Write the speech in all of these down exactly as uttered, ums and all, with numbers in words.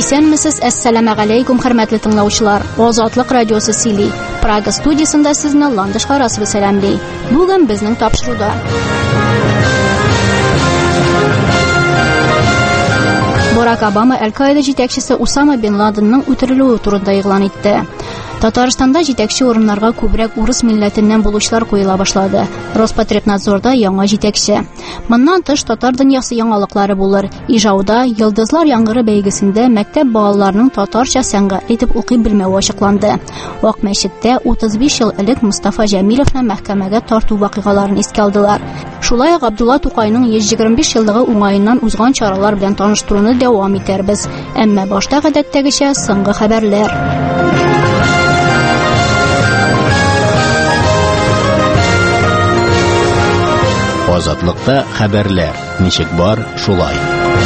Исәнмесез, әссәламу алейкум, хөрмәтле тыңлаучылар. Азатлык радиосы сөйли. Прага студиясында сезне Ландыш Харасова сәламлый. Бүген безнең тапшыруда. Барак Обама Аль-Каида җитәкчесе Усама бин Ладенның үтерелүе турында игълан итте. Татарстанда җитәкче урыннарга күбрәк урыс милләтеннән булучылар куела башлады. Роспотребнадзорда яңа җитәкче. Моннан тыш татар дөньясы яңалыклары булыр. Ижауда Йылдызлар яңгыры бәйгесендә мәктәп балаларының татарча сәнгать итеп укый белмәве ачыкланды. Ак мәчеттә утыз биш ел элек Мустафа Җәмиловны мәхкәмәгә тарту вакыйгаларын искә алдылар. Шулай ук Абдулла Тукайның йөз егерме биш еллыгы уңаеннан узган чаралар белән таныштыруны дәвам итәрбез. Әмма башта гадәттәгечә соңгы хәбәрләр. Азатлыкта хәбәрләр. Ничек бар, шулай.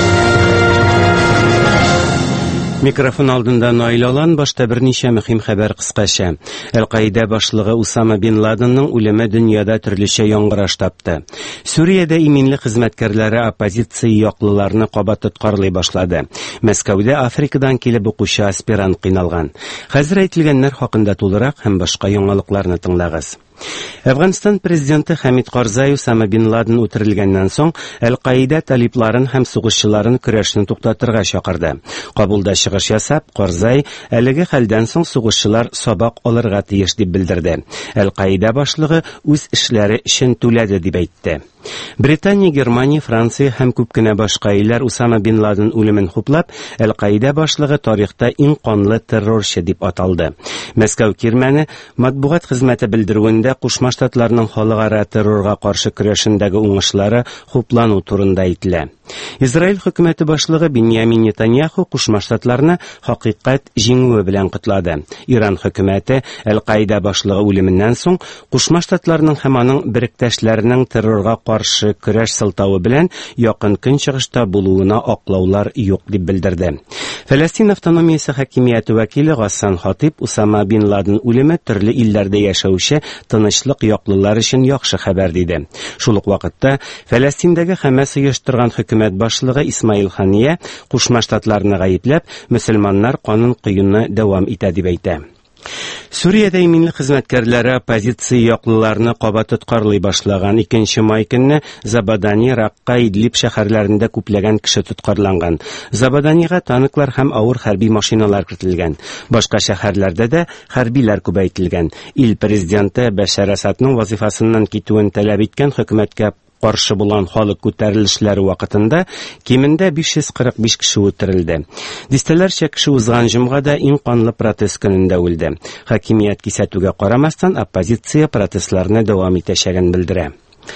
Микрофон алдында Наил Алан, башта берничә мөһим хәбәр кыскача. Аль-Каида башлыгы Усама бин Ладенның үлеме дөньяда төрлечә яңгыраш тапты. Сүриядә иминле хезмәткәрләре оппозиция яклыларны кабат тоткарлый башлады. Мәскәүдә Африкадан килеп укучы аспирант кыйналган. Хәзер әйтелгәннәр хакында тулырак һәм башка яңалыкларны тыңлагыз. Әфганстан президенты Хамид Карзай Усама бин Ладен үтерелгәннән соң Аль-Каида талибларын һәм сугышчыларын көрәшне туктатырга чакырды. Кабулда чыгыш ясап, Карзай әлеге хәлдән соң сугышчылар сабак алырга тиеш дип белдерде. Аль-Каида башлыгы үз эшләре өчен түләде дип әйтте. Британия, Германия, Франция һәм күп кенә башка илләр Усама бин Ладен үлемен хуплап, Аль-Каида башлыгы тарихта иң канлы террорчы дип аталды. Мәскәү кирмәне матбугат хезмәте белдерүендә Кушма Штатларның халыкара террорга каршы көрәшендәге уңышлары хуплану турында әйтелә. Израиль хөкүмәте башлыгы Беньямин Нетаньяху Кушма Штатларны хакыйкать җиңүе белән котлады. Иран хөкүмәте Аль-Каида башлыгы үлеменнән соң Кушма Штатларның һәм аның беректәшләренең террорга каршы көрәш сылтавы белән якын көнчыгышта булуына аклаулар юк дип белдерде. Фәләстин автономиясе хакимияте вәкиле Гассан Хатиб Усама бин Ладен үлеме төрле илләрдә яшәүче тынычлык яклылар өчен яхшы хәбәр диде. Шул ук вакытта Фәләстиндәге Хәмәс оештырган хөкүмәт башлыгы Исмаил Хания Кушма Штатларны гаепләп, мөселманнар канун кыюны дәвам итә дип әйтә. Сүриядә иминле хезмәткәрләре оппозиция яклыларны кабат тоткарлый башлаган. икенче май көнне Забадани, Ракка, Идлиб шәһәрләрендә күпләгән кеше тоткарланган. Забаданига танклар һәм авыр хәрби машиналар кертелгән. Башка шәһәрләрдә дә хәрбиләр күбәйтелгән. Ил президенты Башар Асадның вазифасыннан китүен таләп иткән хөкүмәткә каршы булган халык күтәрелешләре вакытында кимендә биш йөз кырык биш кеше үтерелде. Дистәләрчә кеше узган җомгада иң канлы протест көнендә үлде. Хакимият кисәтүгә карамастан оппозиция протестларны дәвам итәчәген белдерә.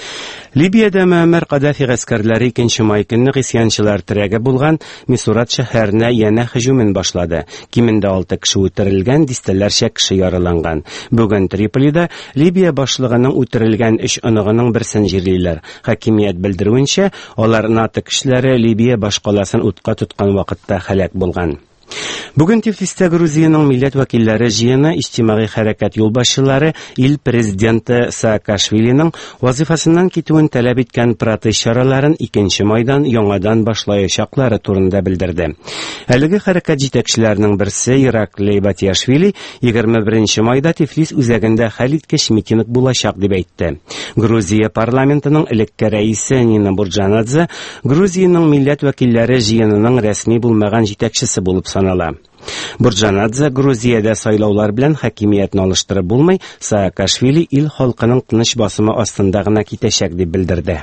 Либиядә Муаммар Каддафи гаскәрләре икенче май көнне гысьянчылар терәге булган Мисурат шәһәренә янә һөҗүмен башлады. Кимендә алты кеше үтерелгән, дистәләрчә кеше яраланган. Бүген Триполида Либия башлыгының үтерелгән өч оныгының берсен җирлиләр. Хакимият белдерүенчә, алар НАТО кешеләре Либия башкаласын утка тоткан вакытта һәлак булган. Бүген Тифлистә Грузияның милләт вәкилләре җыены иҗтимагый хәрәкәт юлбашчылары ил президенты Саакашвилиның вазифасыннан китүен таләп иткән протест чараларын икенче майдан яңадан башлаячаклары турында белдерде. Әлеге хәрәкәт җитәкчеләренең берсе Ираклий Батиашвили егерме беренче майда Тифлис үзәгендә хәлиткеч митинг булачак дип әйтте. Грузия парламентының элекке рәисе Нина Бурджанадзе Грузияның милләт вәкилләре җыенының рәсми булмаган җитәкчесе булып санала. Бурджанадзе Грузиядә сайлаулар белән хакимиятны алыштырып булмый, Саакашвили ил халкының тыныч басымы астында гына китәчәк дип белдерде.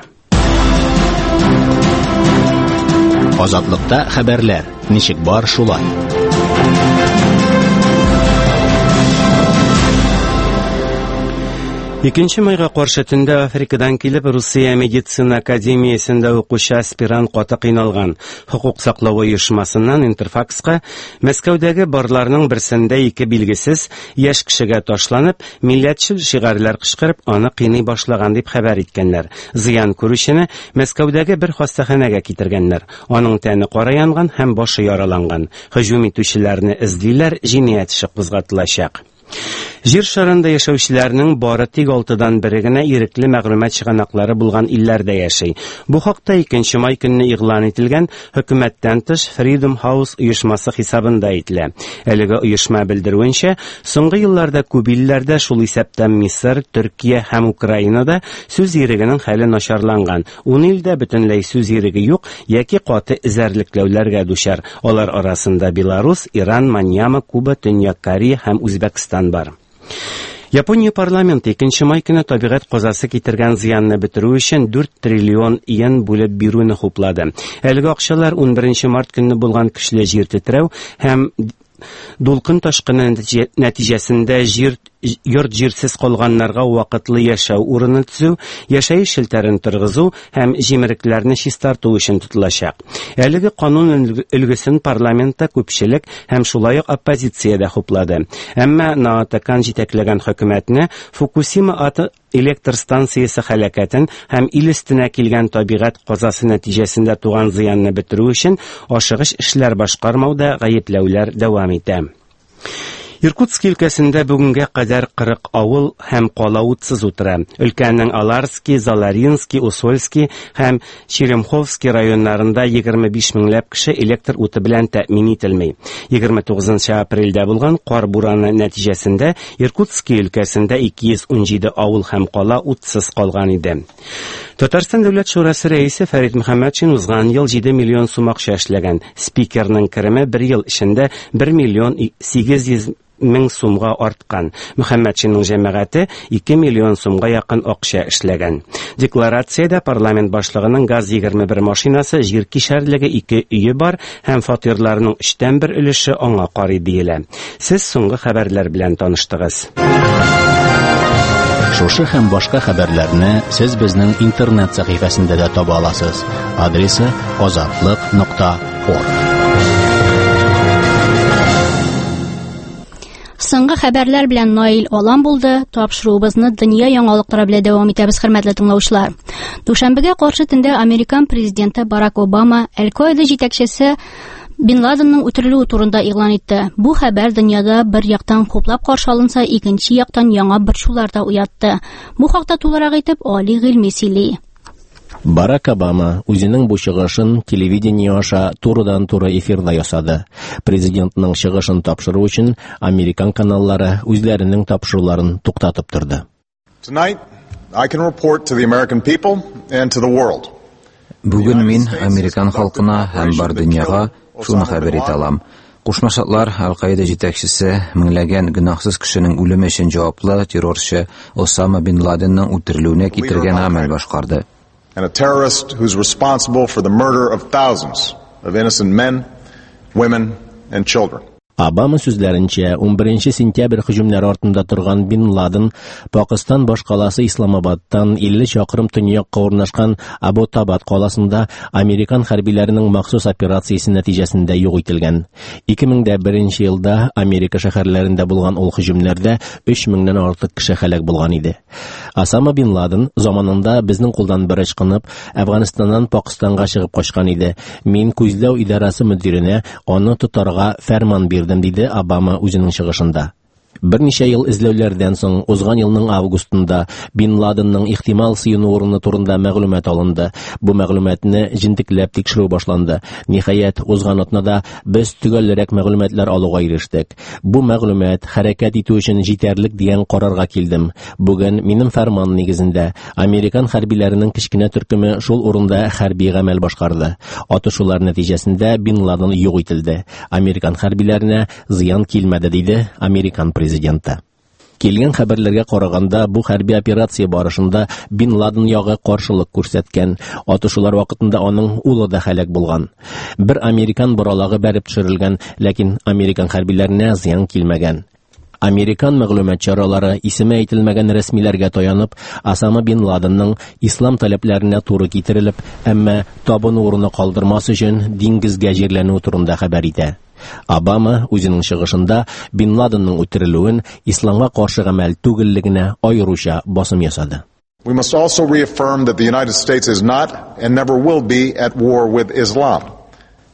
Азатлыкта хәбәрләр. Ничек бар, шулай. Икенче майга каршы төндә Африкадан килеп Русия медицина академиясендә укучы аспирант каты кыйналган. Хукук саклау оешмасыннан Интерфакска Мәскәүдәге барларның берсендә ике билгесез яшь кешегә ташланып, милләтчел шигарлар кычкырып, аны кыйный башлаган дип хәбәр иткәннәр. Зыян күрүчене Мәскәүдәге бер хастаханәгә китергәннәр. Аның тәне кара янган һәм башы яраланган. Һөҗүм итүчеләрне эзлиләр, җинаять эше кузгатылачак. Җир шарында яшәүчеләрнең бары тик алтыдан бере генә ирекле мәгълүмат чыганаклары булган илләрдә яши. Бу хакта икенче май көнне игълан ителгән хөкүмәттән тыш Freedom House оешмасы хисабында әйтелә. Әлеге оешма белдерүенчә, соңгы елларда күп илләрдә, шул исәптән Мисыр, Төркия һәм Украинада сүз ирегенең хәле начарланган. ун илдә бөтенләй сүз иреге юк яки каты эзәрлекләүләргә дучар. Алар арасында Беларус, Иран, Маньяма, Куба, Төньяк Корея һәм Үзбәкстан бар. Япония парламенты икенче май көне табигать казасы китергән зыянны бетерү өчен дүрт триллион йен бүлеп бирүне хуплады. Әлеге акчалар ун беренче март көнне булган көчле җир тетрәү һәм дулкын ташкыны нәтиҗәсендә җир йорт җирсез калганнарга вакытлы яшәү урыны төзү, яшәеш челтәрен торгызу һәм җимерекләрне чистарту өчен тотылачак. Әлеге канун өлгесен парламентта күпчелек һәм шулай ук оппозициядә хуплады. Әмма Наотакан җитәкләгән хөкүмәтне Фукусима аты электр станциясе һәлакәтен һәм ил өстенә килгән табигать казасы нәтиҗәсендә туган зыянны бетерү өчен ашыгыч эшләр башкармауда гаепләүләр дәвам итә. Иркутск өлкәсендә бүгенгә кадәр кырык авыл һәм кала утсыз утыра. Өлкәнең Аларский, Заларинский, Усольский һәм Черемховский районнарында егерме биш меңләп кеше электр уты белән тәэмин ителми. егерме тугызынчы апрельдә булган кар бураны нәтиҗәсендә Иркутск өлкәсендә ике йөз ун җиде авыл һәм кала утсыз калган иде. Татарстан Дәүләт Шурасы рәисе Фәрит Мөхәммәтшин узган ел җиде миллион сум акча эшләгән. Спикерның кереме бер ел эчендә бер миллион сигез йөз мең сумга арткан. Мөхәммәтшинның җәмәгате ике миллион сумга якын акча эшләгән. Декларациядә парламент башлыгының газ егерме бер машинасы, җир кишәрлеге ике өе бар һәм фатирларның өчтән бер өлеше аңа карый диелә. Сез соңгы хәбәрләр белән таныштыгыз. Шушы һәм башка хәбәрләрне сез безнең интернет сәхифәсендә дә таба аласыз. Адресы азатлык нокта орг. Соңгы хәбәрләр белән Наил Алан булды. Тапшыруыбызны дөнья яңалыклары белән дәвам итәбез, хөрмәтле тыңлаучылар. Душанбегә каршы төндә Американ президенты Барак Обама Аль-Каида җитәкчесе Бин Ладенның үтерелүе турында игълан итте. Бу хәбәр дөньяда бер яктан хуплап каршы алынса, икенче яктан яңа борчулар да уятты. Бу хакта тулырак итеп Али Гыйльми сөйли. Барак Обама үзенең бу чыгышын телевидение аша турыдан-туры эфирда ясады. Президентның чыгышын тапшыру өчен Американ каналлары үзләренең тапшыруларын туктатып торды. Tonight, I can report to the American people and to the world. Бүген мин Американ халкына һәм бар дөньяга шуны хәбәр итә алам. Кушма Штатлар Аль-Каида җитәкчесе меңләгән гөнаһсыз кешенең үлеме өчен җаваплы террорчы Осама бин Ладенның үтерелүенә китергән гамәл башкарды. And a terrorist who's responsible for the murder of thousands of innocent men, women, and children. Обама сүзләренчә, ун беренче сентябрь һөҗүмнәре артында торган Бин Ладен Пакистан баш каласы Исламабадтан илле чакрым төньякка урнашкан Абу-Табад каласында Американ хәрбиләренең махсус операциясе нәтиҗәсендә юк ителгән. ике мең беренче елда Америка шәһәрләрендә булган ул һөҗүмнәрдә өч меңнән артык кеше һәлак булган иде. Осама бин Ладен заманында безнең кулдан бер ычкынып, Әфганистаннан Пакистанга чыгып качкан иде. Мин күзләү идарәсе мөдиренә аны тотарга фәрман бирдем, диде Обама үзенең чыгышында. Берничә ел эзләүләрдән соң, узган елның августында Бин Ладенның ихтимал сыену урыны турында мәгълүмат алынды. Бу мәгълүматны җентекләп тикшерү башланды. Ниһаять, узган атнада без төгәлрәк мәгълүматлар алуга ирештек. Бу мәгълүмат хәрәкәт итү өчен җитәрлек дигән карарга килдем. Бүген минем фәрман нигезендә Американ хәрбиләренең кечкенә төркеме шул урында хәрби гамәл башкарды. Атышулар нәтиҗәсендә Бин Ладен юк ителде. Американ хәрбиләренә зыян килмәде, диде Американ президенты. Килгән хәбәрләргә караганда, бу хәрби операция барышында Бин Ладен ягы каршылык күрсәткән. Атышулар вакытында аның улы да һәлак булган. Бер американ боралагы бәреп төшерелгән, ләкин американ хәрбиләренә зыян килмәгән. Американ мәгълүмат чаралары исеме әйтелмәгән рәсмиләргә таянып, Осама бин Ладенның ислам таләпләренә туры китерелеп, әмма табыну урыны калдырмас өчен диңгезгә җирләнү турында хәбәр итә. Обама үзенең чыгышында Бин Ладенның үтерелүен исламга каршы гамәл түгеллегенә аеруча басым ясады. We must also reaffirm that the United States is not and never will be at war with Islam.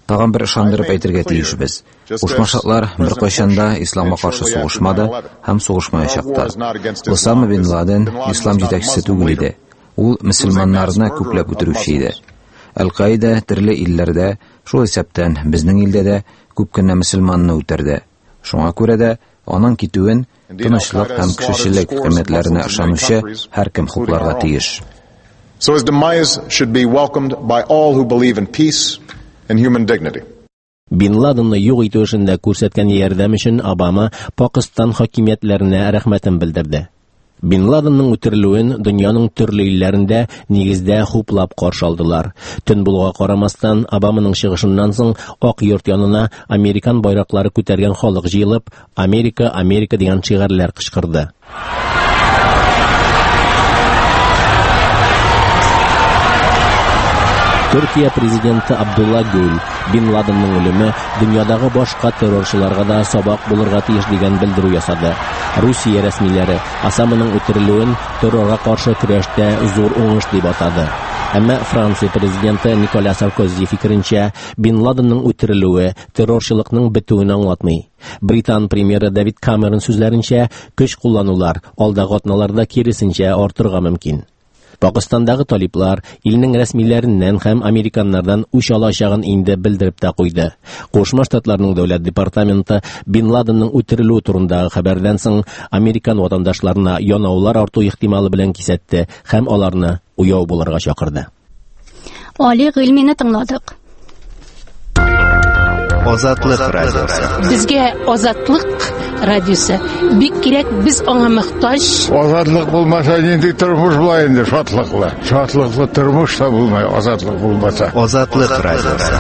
Тагын бер ышандырып әйтергә тиешбез. Кушма Штатлар беркайчан да исламга каршы сугышмады һәм сугышмаячактыр. Усама бин Ладен ислам җитәкчесе түгел иде. Ул мөселманнарны күпләп үтерүче иде. Аль-Каида төрле илләрдә, шул исәптән безнең илдә дә күп кенә мөселманны үтерде. Шуңа күрә дә аның китүен тынычлык һәм кешелек кыйммәтләренә ышанучы һәркем хупларга тиеш. So his demise should be welcomed by all who believe in peace and human dignity. Бин Ладенны юк итү эшендә күрсәткән ярдәм өчен Обама Пакистан хакимиятләренә рәхмәтен белдерде. Бин Ладенның үтерелүен дөньяның төрле илләрендә нигездә хуплап каршы алдылар. Төн булуга карамастан, Обаманың чыгышыннан соң Ак йорт янына американ байраклары күтәргән халык җыелып, Америка, Америка дигән шигырьләр кычкырды. Türkiye президенты Абдулла Гүл Бин Ладенның үлеме дөньядагы башка террорчыларга да сабак булырга тиеш дигән белдерү ясады. Русия рәсмиләре Осаманың үтерелүен террорга каршы көрәштә зур уңыш дип атады. Әмма Франция президенты Николя Саркози фикеренчә, Бин Ладенның үтерелүе террорчылыкның бетүен аңлатмый. Британ премьеры Дэвид Камерон сүзләренчә, көч кулланулар алдагы атналарда киресенчә артырга мөмкин. Пакистандагы талиблар илнең рәсмиләреннән һәм американнардан үч алачагын инде белдереп тә куйды. Кушма Штатларның дәүләт департаменты Бин Ладенның үтерелүе турындагы хәбәрдән соң американ ватандашларына янаулар арту ихтималы белән кисәтте һәм аларны уяу булырга чакырды. Али гыйльмине тыңладык. Азатлык радиосы. Безгә азатлык радиосы бик кирәк, біз аңа мөхтаҗ. Азатлык булмаса нинди тормыш була инде, шатлыклы. Шатлыклы тормыш та булмай, азатлык булмаса. Азатлык радиосы.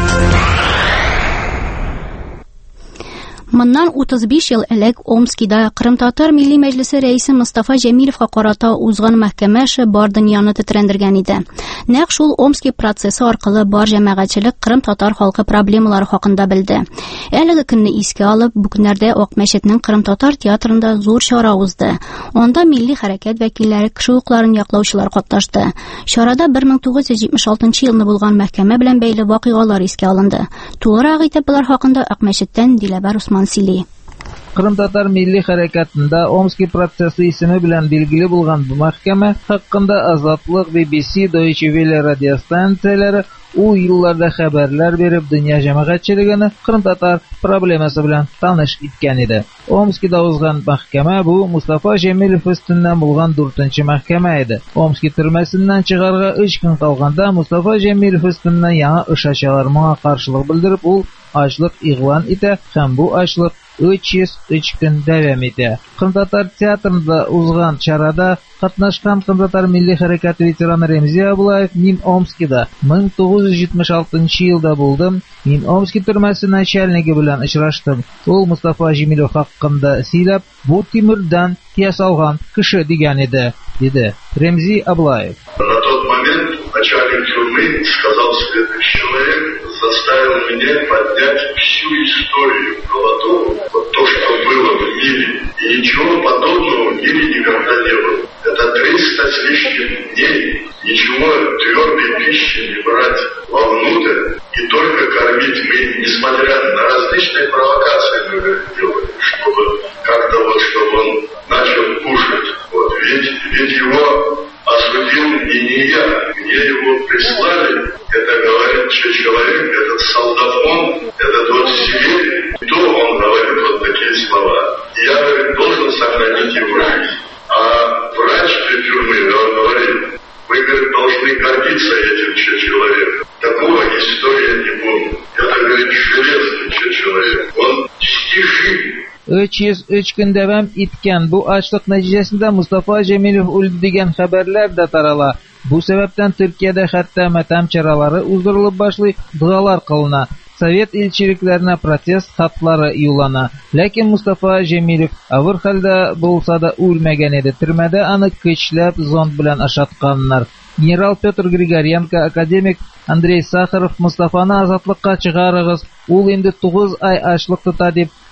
Моннан утыз биш ел элек Омскида Кырым-Татар Милли Мәҗлесе рәисе Мустафа Җәмиловка карата узган мәхкәмә эше бар дөньяны тетрәндергән иде. Нәкъ шул Омский процессы аркылы бар җәмәгатьчелек Кырым-Татар халкы проблемалары хакында белде. Әлеге көнне искә алып, бу көннәрдә Ак мәчетнең Кырым-Татар театрында зур чара узды. Анда милли хәрәкәт вәкилләре, кеше хукларын яклаучылар катнашты. Чарада бер мең тугыз йөз җитмеш алтынчы елны булган мәхкәмә белән бәйле вакыйгалар искә алынды. Тулырак итеп болар хакында Ак мәчеттән Диләбәр Усман Сили. Кырым-Татар милли хәрәкәтендә Омский процессы исеме белән билгеле булган бу мәхкәмә хакында Азатлык, би би си, Deutsche Welle радиостанцияләре ул елларда хәбәрләр биреп, дөнья җәмәгатьчелегенә Кырым-Татар проблемасы белән таныш иткән иде. Омскида узган мәхкәмә бу Мустафа Җәмилов өстеннән булган дүртенче мәхкәмә иде. Омский төрмәсеннән чыгарга өч көн калганда Мустафа Җәмилов өстеннән яңа эш ачалар. Моңа каршылык белдереп, ул ачлык игълан итә һәм бу ачлык өч йөз өч көн дәвам итә. Кырым-Татар театрында узган чарада катнашкан Кырым-Татар милли хәрәкәте ветераны Ремзи Аблаев мин Омскида мең тугыз йөз җитмеш алтынчы елда булдым. Мин Омский төрмәсе начальнигы белән очраштым. Ул Мустафа Җәмилов хакында сөйләп, бу тимердән ясалган кеше дигән иде, диде Ремзи Аблаев. На тот момент начальник тюрьмы сказал следующий: человек заставил меня поднять всю историю Голодову, вот то, что было в мире, и ничего подобного в мире никогда не было. Это триста с лишним дней, ничего твердой пищи не брать вовнутрь и только кормить. Мы, несмотря на различные провокации, мы делали, чтобы как-то вот, чтобы он начал кушать. Вот, ведь, ведь его осудил и не я. Мне его прислали, это говорит, что человек, этот солдафон, этот вот Сибирь, то он говорит вот такие слова. Я, говорит, должен сохранить его жизнь. А врач для тюрьмы, он говорит, вы, говорит, должны гордиться этим человеком. Такого история не помню. Это, говорит, железный человек. Он стихи. өч йөз өч көн дәвам иткән бу ачлык нәтиҗәсендә Мустафа Җәмилов үлде дигән хәбәрләр дә тарала. Бу сәбәптән Төркиядә хәтта матәм чаралары уздырылып башлый, дуалар кылына. Совет илчилекләренә протест хатлары юллана. Ләкин Мустафа Җәмилов авыр хәлдә булса да үлмәгән иде. Төрмәдә аны көчләп зонд белән ашатканнар. Генерал Петр Григоренко, академик Андрей Сахаров Мустафаны азатлыкка чыгарыгыз, ул инде тугыз ай ачлык тота дип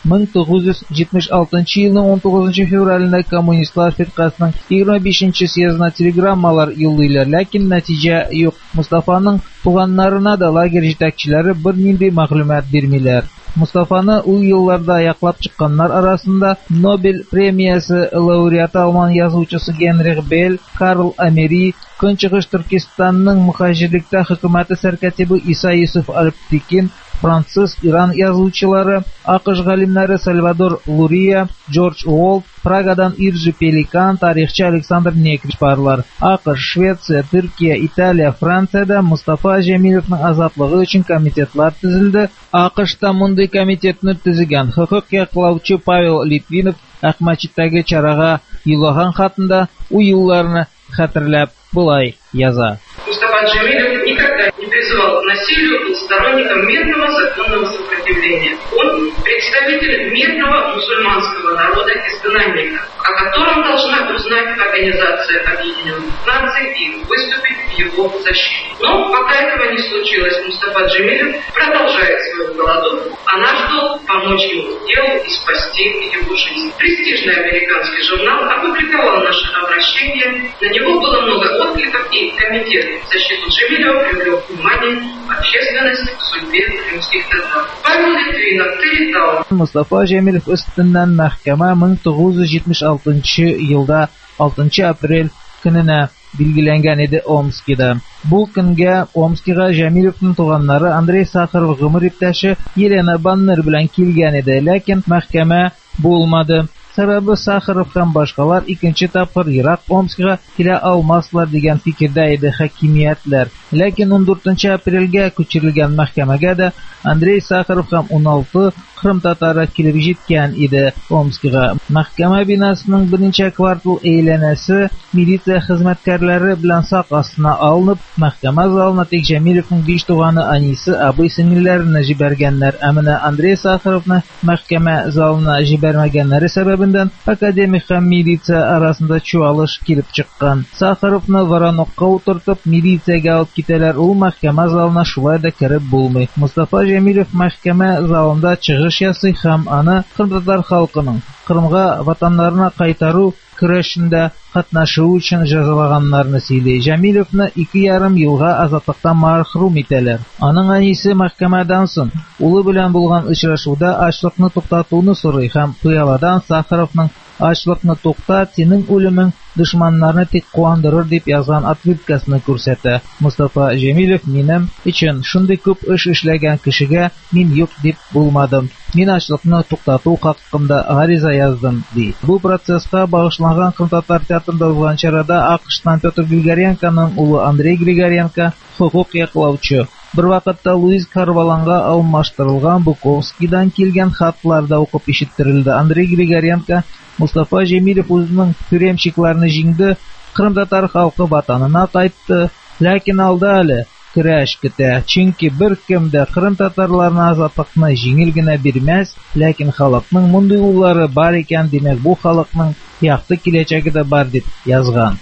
мең тугыз йөз җитмеш алтынчы елның он тугызынчы февралендә коммунистлар фиркасының егерме бишенче съездына телеграммалар юллыйлар, ләкин нәтиҗә юк. Мустафаның туганнарына да лагерь җитәкчеләре бернинди мәгълүмат бирмиләр. Мустафаны ул елларда яклап чыкканнар арасында Нобель премиясе лауреаты алман язучысы Генрих Белл, Карл Амери, Көнчыгыш Төркистанның мөхаҗирлектә хөкүмәте сәркәтибе Иса Юсуф Аль-Пекин, француз, Иран язучылары, АКШ галимнәре Сальвадор Лурия, Джордж Уолт, Прагадан Иржи Пеликан, тарихчы Александр Некрич барлар. АКШ, Швеция, Төркия, Италия, Франциядә Мустафа Җәмилевнең азатлыгы өчен комитетлар төзелде. АКШта мондый комитетны төзегән хокук яклаучы Павел Литвинов Әхмәчиттәге чарага юллаган хатында у юлларны хәтерләп булай яза. Мустафа Джемилев никогда не призывал к насилию, был сторонником мирного законного сопротивления. Он представитель мирного мусульманского народа изгнанника, о котором должна узнать Организация Объединенных Наций и выступить в его защиту. Но пока этого не случилось, Мустафа Джемилев продолжает свою голодовку, а наш долг помочь ему в делу и спасти его жизнь. Престижный американский журнал опубликовал наше обращение, на него было много откликов, и комитет в защиту Джемилева привлек внимание общественности к судьбе крымских татар. Павел Литвинов, Теритау. Мустафа Җәмилев өстеннән мәхкәмә мең тугыз йөз җитмеш алтынчы елда алтынчы апрель көненә билгеләнгән иде Омскида. Бу көнгә Омскига Җәмилевнең туганнары Андрей Сахаров гомер иптәше Елена Баннер белән килгән иде, ләкин мәхкәмә булмады. Сәбәбе Сахаров һәм башкалар икенче тапкыр ерак Омскига килә алмаслар дигән фикердә иде хакимиятләр. Ләкин он дүртенче апрельгә күчерелгән мәхкәмәгә дә Андрей Сахаров һәм он алты Крым татары килеп җиткән иде Омскига. Мәхкәмә бинасының беренче квартал әйләнәсе милиция хезмәткәрләре белән сак астына алынып, мәхкәмә залына тик Җәмилевнең биш туганы Анисы абый сеңелләренә җибәргәннәр, ә менә Андрей Сахаровны мәхкәмә залына җибәрмәгәннәре сәбәбеннән академик һәм милиция арасында чуалыш килеп чыккан. Сахаровны воронокка утыртып, милициягә алып китәләр, ул мәхкәмә залына шулай да кереп булмый. Мустафа Җәмилев мәхкәмә залында чыгыш ясый һәм аны Крым татар халкының Крымга ватаннарына кайтару көрәшендә катнашуы өчен җәзалаганнарны сөйли. Җәмилевне ике ярым елга азатлыктан мәхрүм итәләр. Аның әнисе мәхкәмәдән соң улы белән булган очрашуда ачлыкны туктатуны сорый һәм пыяладан Сахаровның ачлыкны туктат, синең үлемең дошманнарны тик куандырыр дип язган отвиткасны күрсәтә. Мустафа Җәмилев минем өчен шундый күп эш эшләгән кешегә мин юк дип булмадым. Мин ачлыкны туктату хакында гариза яздым, ди. Бу процесска багышланган Крым татар театрында узган чарада АКШтан Петр Григоренконың улы Андрей Григоренко, хокук яклаучы, бер вакытта Луис Карваланга алмаштырылган Буковскидан килгән хатларда укып ишеттерелде. Андрей Григоренко Мустафа Җәмилев үзенең тюремщикларны җиңде, Крым татар халкы ватанына кайтты, ләкин алда әле көрәш көтә. Чөнки беркем дә Крым татарларына азатлыкны җиңел генә бирмәс, ләкин халыкның мондый уллары бар икән, димәк бу халыкның якты киләчәге дә бар дип язган.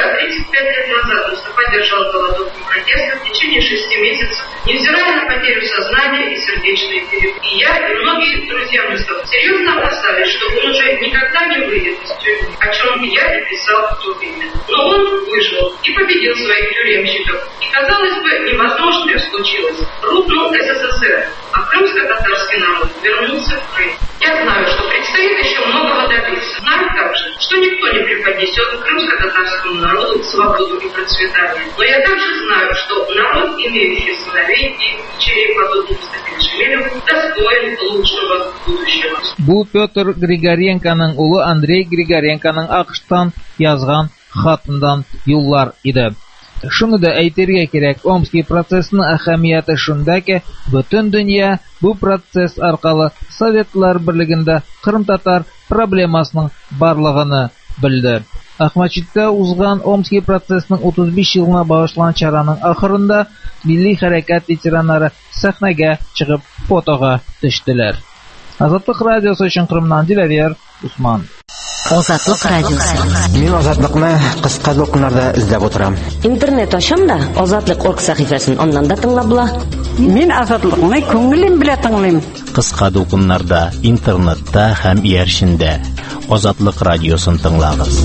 Держал голодовку протеста в течение шести месяцев, невзирая на потерю сознания и сердечные перебои. И я, и многие друзья Мустафы серьезно опасались, что он уже никогда не выйдет из тюрьмы, о чем я и писал в то время. Но он выжил и победил своих тюремщиков. И, казалось бы, невозможное случилось. Рухнул СССР, а крымско-татарский народ вернулся в Крым. Я знаю, что предстоит еще многого добиться. Знаю также, что никто не преподнесет крымско-татарскому народу свободу и процветание. Но я также знаю, что народ, имеющий сыновей и дочерей, подобных Мустафе Җәмилеву, достоин лучшего будущего. Бу Петр Григоренконың улы Андрей Григоренконың АКШтан язган хатындан юллар иде. Шуны да әйтергә кирәк, Омский процессның әһәмияте шунда ки, бөтен дөнья бу процесс аркылы Советлар берлегендә Крым татар проблемасының барлыгын белде. Әхмәчиттә узган Омский процессның утыз биш елына багышланган чараның ахырында милли хәрәкәт ветераннары сәхнәгә чыгып фотога төштеләр. Азатлык радиосы өчен Крымнан Диләвер Усман. Азатлык радиосы. Мин азатлыкны кыска докумнарда эзләп утырам. Интернет ачам да азатлык орг сәхифәсен аннан да тыңлап була. Мин азатлыкны күңелем белән тыңлыйм. кыска дулкыннарда, интернетта һәм иярчендә. Азатлык радиосын тыңлагыз.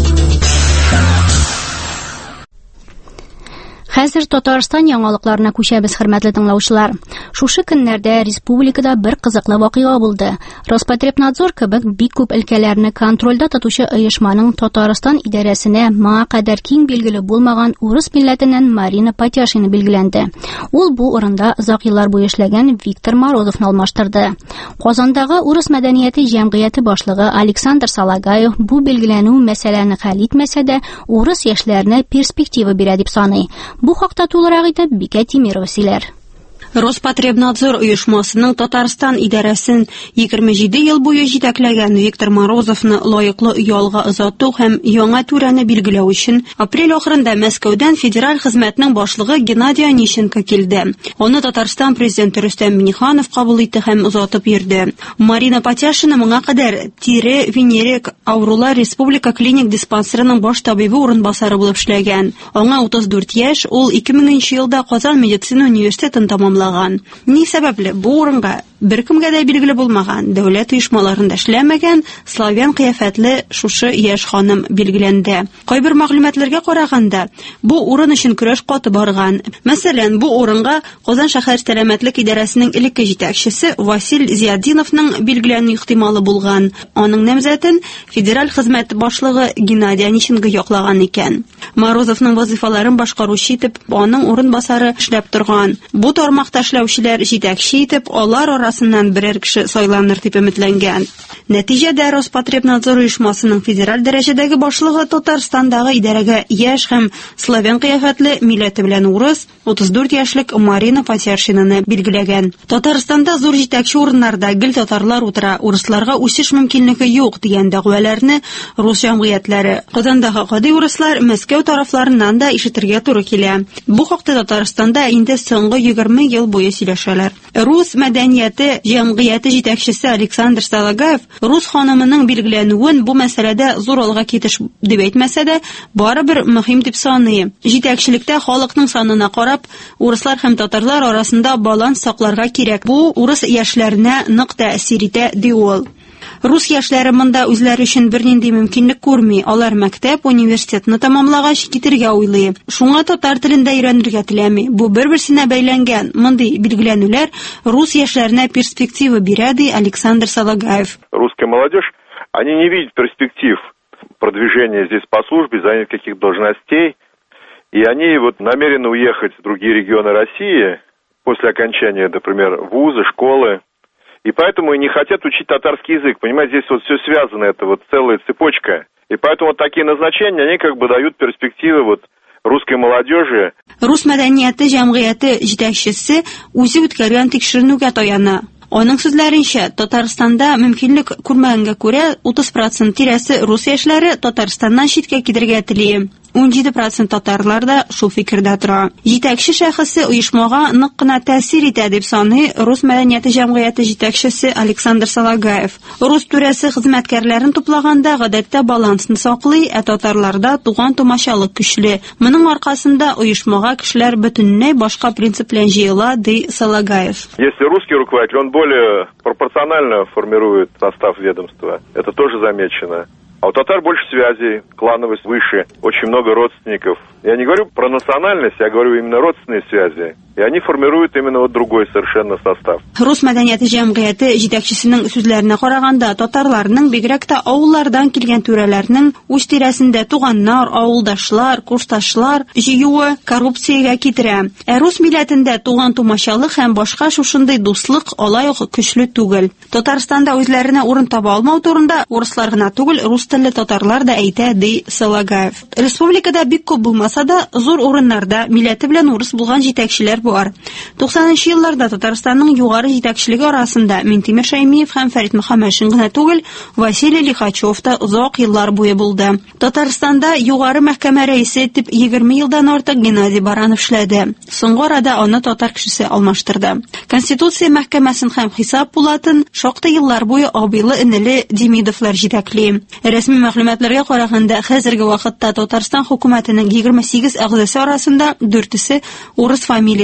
Хәзер Татарстан яңалыкларына күчәбез, хөрмәтле тыңлаучылар. Шушы көннәрдә республикада бер кызыклы вакыйга булды. Роспотребнадзор кебек бик күп өлкәләрне контрольдә тотучы оешманың Татарстан идарәсенә моңа кадәр киң билгеле булмаган урыс милләтеннән Марина Потяшина билгеләнде. Ул бу урында озак еллар буе эшләгән Виктор Морозовны алмаштырды. Казандагы урыс мәдәнияте җәмгыяте башлыгы Александр Салагаев бу билгеләнү мәсьәләне хәл итмәсә дә, урыс яшьләренә перспектива бирә дип саный. Бу хакта тулырак итеп Бикә Тимирова сөйләр. Роспотребнадзор оешмасының Татарстан идарәсен егерме җиде ел буе җитәкләгән Виктор Морозовны лаеклы ялга озату һәм яңа түрәне билгеләү өчен апрель ахырында Мәскәүдән федераль хезмәтнең башлыгы Геннадий Онищенко килде. Аны Татарстан президенты Рөстәм Миңнеханов кабул итте һәм озатып йөрде. Марина Потяшина моңа кадәр тире венерик авырулар республика клиник диспансерының баш табибы урынбасары булып эшләгән. Аңа утыз дүрт яшь, ул ике меңенче елда Казан медицина университетын тамамлаган. Ни сәбәпле бу урынга беркемгә дә билгеле булмаган, дәүләт оешмаларында эшләмәгән славян кыяфәтле шушы яшь ханым билгеләнде. Кайбер мәгълүматларга караганда, бу урын өчен көрәш каты барган. Мәсәлән, бу урынга Казан шәһәр сәламәтлек идарәсенең элекке җитәкчесе Васил Зияддиновның билгеләнү ихтималы булган. Аның намзәтен федераль хезмәт башлыгы Геннадий Онищенко яклаган икән. Морозовның вазифаларын башкаручы итеп аның урынбасары эшләп торган. Бу тармакта эшләүчеләр җитәкче итеп алар арасыннан берәр кеше сайланыр дип өметләнгән. Нәтиҗәдә Роспотребнадзор оешмасының федераль дәрәҗәдәге башлыгы Татарстандагы идарәгә яшь һәм славян кыяфәтле милләте белән урыс утыз дүрт яшьлек Марина Потяшинаны билгеләгән. Татарстанда зур җитәкче урыннарда гел татарлар утыра, урысларга үсеш мөмкинлеге юк дигән дәгъваларны рус җәмгыятьләре, Казандагы гади урыслар Мәскәү тарафларыннан да ишетергә туры килә. Бу хакта Татарстанда инде соңгы егерме ел буе сөйләшәләр. Рус мәдәнияте җәмгыяте җитәкчесе Александр Салагаев рус ханымының билгеләнүен бу мәсьәләдә зур алга китеш дип әйтмәсә дә, барыбер мөһим дип саный. Җитәкчелектә халыкның санына карап, урыслар һәм татарлар арасында баланс сакларга кирәк. Бу урыс яшьләренә нык тәэсир итә, ди ул. Рус яшьләре монда үзләре өчен бернинди мөмкинлек күрми. Алар мәктәп, университетны тамамлагач китергә уйлый. Шуңа татар телендә өйрәнергә теләми. Бу бер-берсенә бәйләнгән. Мондый билгеләнүләр рус яшьләренә перспектива бирә, ди Александр Салагаев. Русская молодежь, они не видят перспектив продвижения здесь по службе, занять каких должностей, и они вот намерены уехать в другие регионы России после окончания, например, вузы, школы. И поэтому и не хотят учить татарский язык. Понимаете, здесь вот все связано, это вот целая цепочка. И поэтому вот такие назначения, они как бы дают перспективы вот русской молодежи. Рус мәдәнияте җәмгыяте җитәкчесе үзе үткәргән тикшеренүгә таяна. Аның сүзләренчә, Татарстанда мөмкинлек күрмәгәнгә күрә утыз процент тирәсе рус яшьләре Татарстаннан читкә китәргә тели. ун җиде процент татарлар да шул фикердә тора. Җитәкче шәхесе оешмага нык кына тәэсир итә дип саный рус мәдәнияте җәмгыяте җитәкчесе Александр Салагаев. Рус түрәсе хезмәткәрләрен туплаганда гадәттә балансны саклый, ә татарларда туган тумачалык көчле. Моның аркасында оешмага кешеләр бөтенләй башка принцип белән җыела, ди Салагаев. Если русский руководитель, он более пропорционально формирует состав ведомства. Это тоже замечено. А у татар больше связей, клановость выше, очень много родственников. Я не говорю про национальность, я говорю именно родственные связи. И они формируют именно вот другой совершенно состав. Рус мәдәнияте җәмгыяте җитәкчесенең сүзләренә караганда, татарларның бигрәк тә авыллардан килгән түрәләрнең үз тирәсендә туганнар, авылдашлар, курсташлар җыюы коррупциягә китерә. Ә рус милләтендә туган тумачалык һәм башка шушындый дуслык алай ук көчле түгел. Татарстанда үзләренә урын таба алмау турында урыслар гына түгел, рус телле татарлар да әйтә, ди Салагаев. Республикада бик күп булмаса да, зур урыннарда милләте белән урыс булган җитәкчеләр бар. туксанынчы елларда Татарстанның югары җитәкчелеге арасында Минтимер Шәймиев һәм Фәрит Мөхәммәтшин генә түгел, Василий Лихачев та озак еллар буе булды. Татарстанда югары мәхкәмә рәисе итеп егерме елдан артык Геннадий Баранов эшләде. Соңгы арада аны татар кешесе алмаштырды. Конституция мәхкәмәсен һәм хисап булатын шактый еллар буе абыйлы энеле Демидовлар җитәкли. Рәсми мәгълүматларга караганда, хәзерге вакытта Татарстан хөкүмәтенең егерме сигез әгъзасы арасында дүртесе урыс фамилияле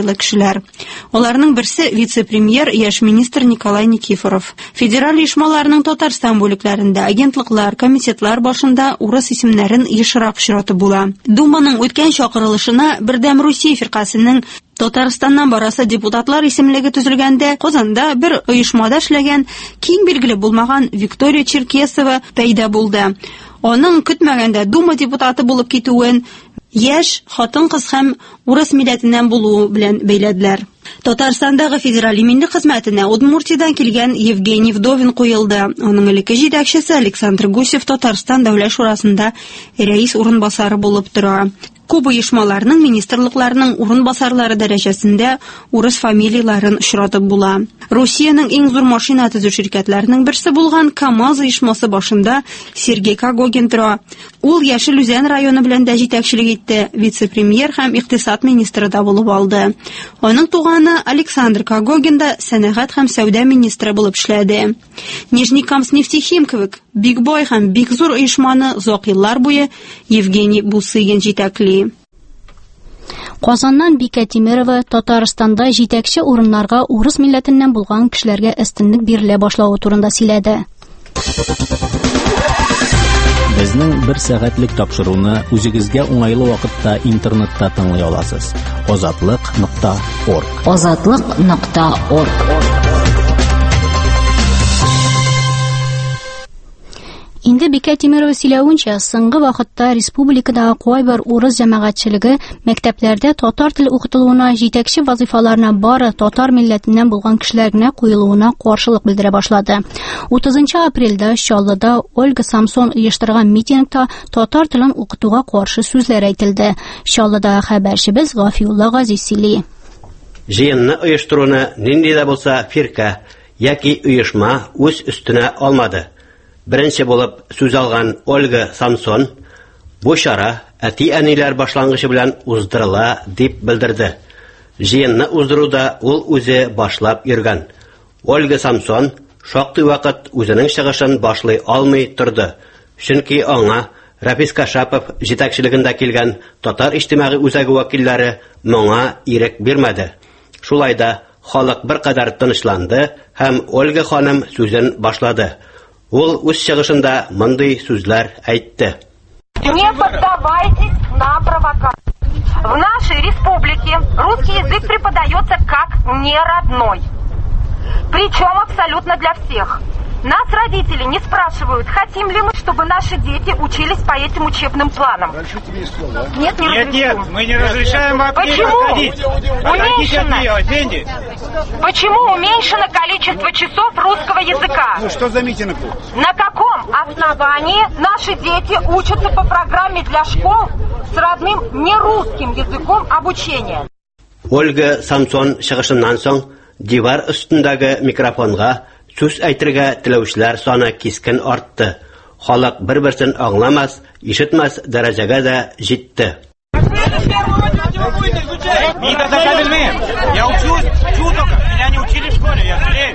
сәләмәтле кешеләр. Аларның берсе вице-премьер яшь министр Николай Никифоров. Федераль оешмаларның Татарстан бүлекләрендә агентлыклар, комитетлар башында урыс исемнәрен ешрак очратып була. Думаның үткән чакырылышына Бердәм Русия фиркасының Татарстаннан барасы депутатлар исемлеге төзелгәндә Казанда бер оешмада эшләгән киң билгеле булмаган Виктория Черкесова пәйда булды. Аның көтмәгәндә Дума депутаты булып китүен яшь, хатын-кыз һәм урыс милләтеннән булуы белән бәйләделәр. Татарстандагы федераль иминлек хезмәтенә Удмуртиядан килгән Евгений Вдовин куелды. Аның элекке җитәкчесе Александр Гусев Татарстан дәүләт шурасында рәис урынбасары булып тора. Күп оешмаларның министрлыкларының урынбасарлары дәрәҗәсендә урыс фамилияларын очратып була. Русиянең иң зур машина төзү ширкәтләренең берсе булган КАМАЗ оешмасы башында Сергей Кагогин тора. Ул Яшел Үзән районы белән дә җитәкчелек итте, вице-премьер һәм икътисад министры да булып алды. Аның туганы Александр Кагогин да сәнәгать һәм сәүдә министры булып эшләде. Нижнекамскнефтехим кебек бик бай һәм бик зур оешманы озак еллар буе Евгений Бусыгин җитәкли. Казаннан Бикә Тимерова Татарстанда җитәкче урыннарга урыс милләтеннән булган кешеләргә өстенлек бирелә башлауы турында сөйләде. Безнең бер сәгатьлек тапшыруны үзегезгә уңайлы вакытта интернетта тыңлый аласыз. озатлык нокта орг. озатлык нокта орг. Инде Бикә Тимерова сөйләвенчә, соңгы вакытта республикадагы кайбер урыс җәмәгатьчелеге мәктәпләрдә татар теле укытылуына, җитәкче вазифаларына бары татар милләтеннән булган кешеләр генә куелуына каршылык белдерә башлады. утызынчы апрельдә Чаллыда Ольга Самсон оештырган митингта татар телен укытуга каршы сүзләр әйтелде. Чаллыдагы хәбәрчебез Гафиулла Газиз сөйли. Җыенны оештыруны нинди дә булса фирка яки оешма үз өстенә алмады. Беренче булып сүз алган Ольга Самсон бу чара әти-әниләр башлангычы белән уздырыла дип белдерде. Җыенны уздыруда ул үзе башлап йөргән. Ольга Самсон шактый вакыт үзенең чыгышын башлый алмый торды. Чөнки аңа Рафис Кашапов җитәкчелегендә килгән татар иҗтимагый үзәге вәкилләре моңа ирек бирмәде. Шулай да халык беркадәр тынычланды һәм Ольга ханым сүзен башлады. Ул үз чыгышында мондый сүзләр әйтте. Не поддавайтесь на провокацию. В нашей республике русский язык преподается как неродной. Причем абсолютно для всех. Нас родители не спрашивают, хотим ли мы, чтобы наши дети учились по этим учебным планам. Нет, не Нет, нет, мы не разрешаем вообще подходить. Уменьшено. Почему уменьшено количество часов русского языка? Ну что за митинг? На каком основании наши дети учатся по программе для школ с родным нерусским языком обучения? Ольга Самсон чыгышыннан соң дивар өстендәге микрофонга сүз әйтергә теләүчеләр саны кискен артты. Халык бер-берсен аңламас, ишетмәс дәрәҗәгә дә җитте. Я учусь, учу только, меня не учили в школе, я жалею.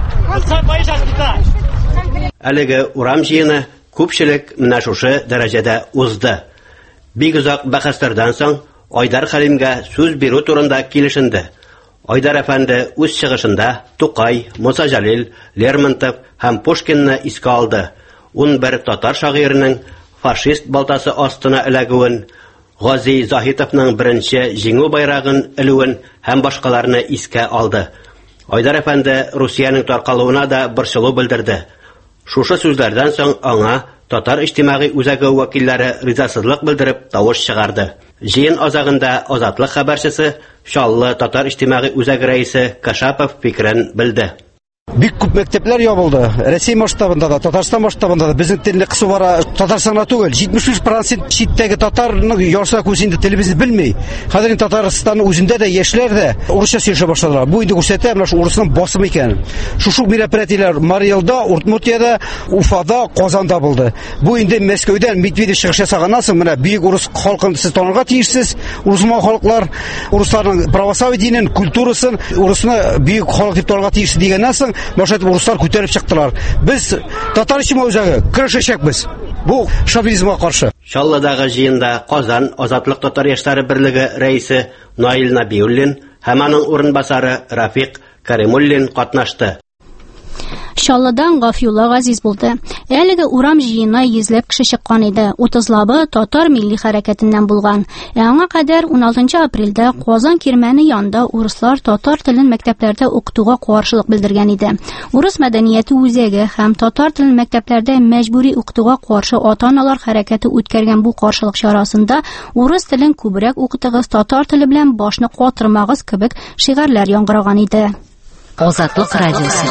Әлеге урам җыены күпчелек менә шушы дәрәҗәдә узды. Бик озак бәхәсләрдән соң Айдар Хәлимгә сүз бирү турында килешенде. Айдар әфәнде үз чыгышында Тукай, Муса Җәлил, Лермонтов һәм Пушкинны искә алды. ун бер татар шагыйренең фашист балтасы астына эләгүен, Гази Заһитовның беренче җиңү байрагын элүен һәм башкаларны искә алды. Айдар әфәнде Русиянең таркалуына да борчылу белдерде. Шушы сүзләрдән соң аңа татар иҗтимагый үзәге вәкилләре ризасызлык белдереп тавыш чыгарды. Җыен азагында Азатлык хәбәрчесе Чаллы татар иҗтимагый үзәге рәисе Кашапов фикерен белде. Бик күп мәктәпләр ябылды. Россия масштабында да, Татарстан масштабында да безнең телне кысу бара Татарстанда түгел. җитмеш биш процент читтәге татарның ярса күсендә телебезне белми. Хәзер Татарстан үзендә дә яшьләр дә урысча сөйләшә башладылар. Бу инде күрсәтә, менә шу урысның басымы икән. Шушы мероприятиеләр Марьелда, Удмуртиядә, Уфада, Казанда булды. Бу инде Мәскәүдән Медведев чыгыш ясаганнан соң менә бик урыс халкын сез танырга тиешсез. Урысман халыклар урысларның православие динен, культурасын, урысны бик халык дип танырга тиешсез дигәннән соң Мәшәт урыслар күтәреп чыктылар. Без татар иҗтимагый үзәге көрәшәчәкбез. Бу шовинизмга каршы. Чаллыдагы җыенда Казан Азатлык татар яшьләре берлеге рәисе Наил Набиуллин һәм аның урынбасары Рафик Каримуллин катнашты. Шалладан Гафиулла Газиз булды. Әлеге урам җыена йөзләп кеше чыккан иде. утызлабы татар милли хәрәкәтеннән булган. Аңа кадәр он алтынчы апрельдә Казан Кирмәне янында урыслар татар телен мәктәпләрдә укытуга каршылык белдергән иде. Урыс мәдәнияте үзәге һәм татар телен мәктәпләрдә мәҗбүри укытуга каршы ата-аналар хәрәкәте үткәргән бу каршылык чарасында урыс телен күбрәк укытыгыз, татар теле белән башны катырмагыз кебек шигырьләр яңгыраган иде. Азатлык радиосы.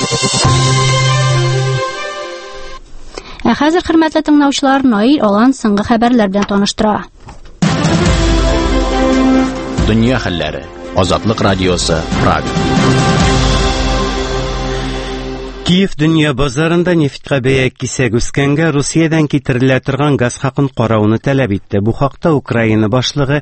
Ә хәзер хөрмәтле тыңлаучылар, Наил Алан соңгы хәбәрләр белән таныштыра. Дөнья хәлләре. Азатлык радиосы, Прага. Киев дөнья базарында нефтькә бәя кисәк үскәнгә Русиядән китерелә торган газ хакын карауны таләп итте. Бу хакта Украина башлыгы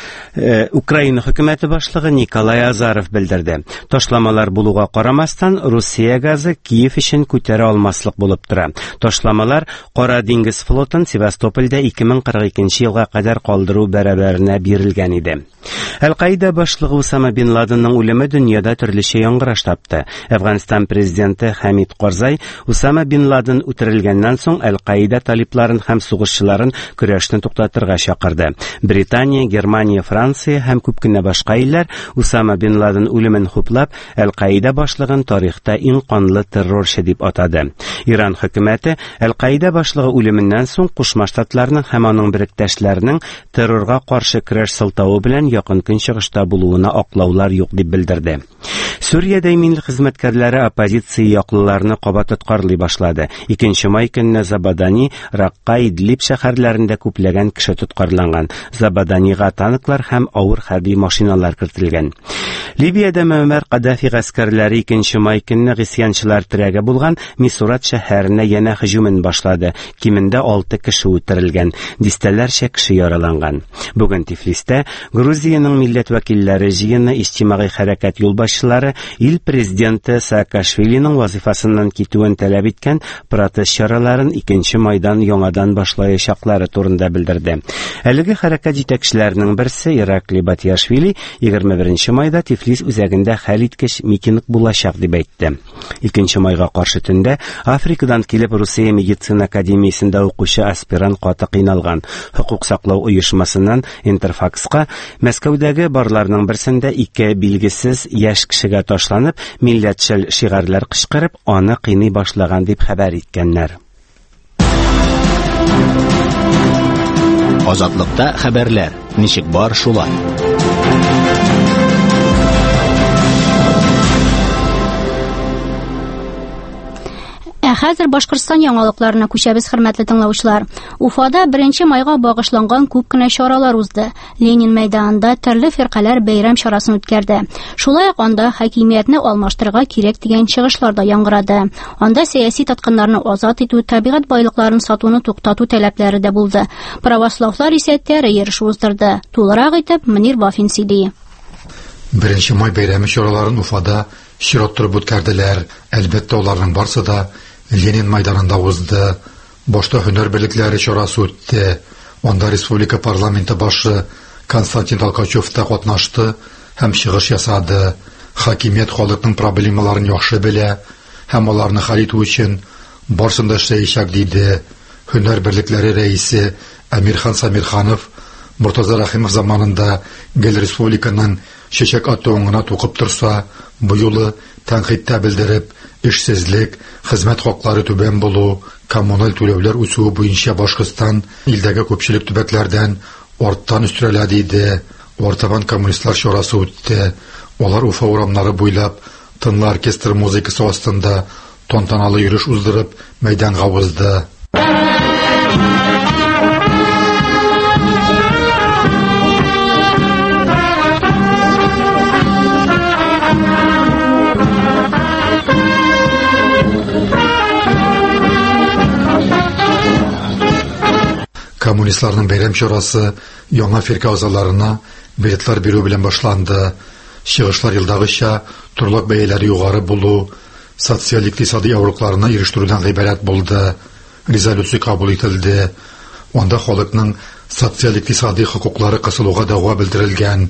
Украина хөкүмәте башлыгы Николай Азаров белдерде. Ташламалар булуга карамастан, Русия газы Киев өчен күтәрә алмаслык булып тора. Ташламалар Кара диңгез флотын Севастопольдә ике мең кырык икенче елга кадәр калдыру бәрабәренә бирелгән иде. Әл-Каида башлыгы Усама бин Ладенның үлеме дөньяда төрлечә яңгыраш тапты. Әфганстан президенты Хамид Карзай Усама бин Ладен үтерелгәннән соң Әл-Каида талибларын һәм сугышчыларын көрәшне туктатырга чакырды. Британия, Германия, Франция һәм күп кенә башка илләр Усама бин Ладен үлемен хуплап, Әл-Каида башлыгын тарихта иң канлы террорчы дип атады. Иран хөкүмәте Әл-Каида башлыгы үлеменнән соң Кушма Штатларның һәм аның биректәшләренең террорга каршы көрәш сылтавы белән якын көнчыгышта булуына аклаулар юк дип белдерде. Сүриядә иминлек хезмәткәрләре оппозиция яклыларны кабат тоткарлый башлады. икенче май көнне Забадани, Ракка, Идлиб шәһәрләрендә күпләгән кеше тоткарланган. Забаданига танклар һәм авыр хәрби машиналар кертелгән. Либиядә Мөаммәр Каддафи гаскәрләре икенче май көнне гысьянчылар терәге булган Мисурат шәһәренә янә һөҗүмен башлады. Кимендә алты кеше үтерелгән, дистәләрчә кеше яраланган. Бүген Тифлистә Грузияның милләт вәкилләре җыены иҗтимагый хәрәкәт юлбашчылары ил президенты Саакашвилиның вазифасыннан китүен таләп иткән протест чараларын икенче майдан яңадан башлаячаклары турында белдерде. Әлеге хәрәкәт җитәкчеләренең берсе Иракли Батияшвили егерме беренче майда Тифлис үзәгендә хәлиткеч митинг булачак дип әйтте. икенче майга каршы төндә Африкадан килеп Русия медицина академиясендә укучы аспирант каты кыйналган. Хукук саклау оешмасыннан Интерфакска Мәскәүдәге барларның берсендә ике билгесез яшь кешегә ташланып, милләтчел шигырьләр кычкырып, аны кыйный башлаган дип хәбәр иткәннәр. Азатлыкта хәбәрләр. Ничек бар шулай? Хәзер Башкортстан яңалыкларына күчәбез, хөрмәтле тыңлаучылар. Уфада беренче майга багышланган күп кенә чаралар узды. Ленин мәйданында төрле фиркалар бәйрәм чарасын үткәрде. Шулай ук анда хакимиятне алмаштырырга кирәк дигән чыгышлар да яңгырады. Анда сәяси тоткыннарны азат итү, табигать байлыкларын сатуны туктату таләпләре дә булды. Православлар исә тәрәйеш уздырды. Тулырак итеп Мөнир Вафин сөйли. Беренче май бәйрәме чараларын Уфада чираттырып үткәрделәр. Әлбәттә, аларның барысы да Ленин мәйданында узды. Башта һөнәр берлекләре чарасы үтте. Анда республика парламенты башы Константин Толкачев та катнашты һәм чыгыш ясады. Хакимият халыкның проблемаларын яхшы белә һәм аларны хәл итү өчен барсын да эшләячәк диде. Һөнәр берлекләре рәисе Әмирхан Самирханов Муртаза Рахимов заманында гел республиканың чәчәк атуыңына тукып торса, бу юлы тәнкыйтьтә белдереп, эшсезлек, хезмәт хаклары түбән булу, коммуналь түләүләр үсүе буенча Башкортстан илдәге күпчелек төбәкләрдән арттан үстерелә диде. Ортабан коммунистлар чарасы үтте. Алар Уфа урамнары буйлап тынлы оркестр музыкасы астында тантаналы йөреш уздырып мәйданга узды. Коммунистларның бәйрәм чарасы яңа фирка әгъзаларына билетлар бирү белән башланды. Чыгышлар елдагыча торлак бәяләре югары булу, социаль-икътисади авырлыкларына ирештерүдән гыйбарәт булды. Резолюция кабул ителде. Анда халыкның социаль-икътисади хокуклары кысылуга дәгъва белдерелгән.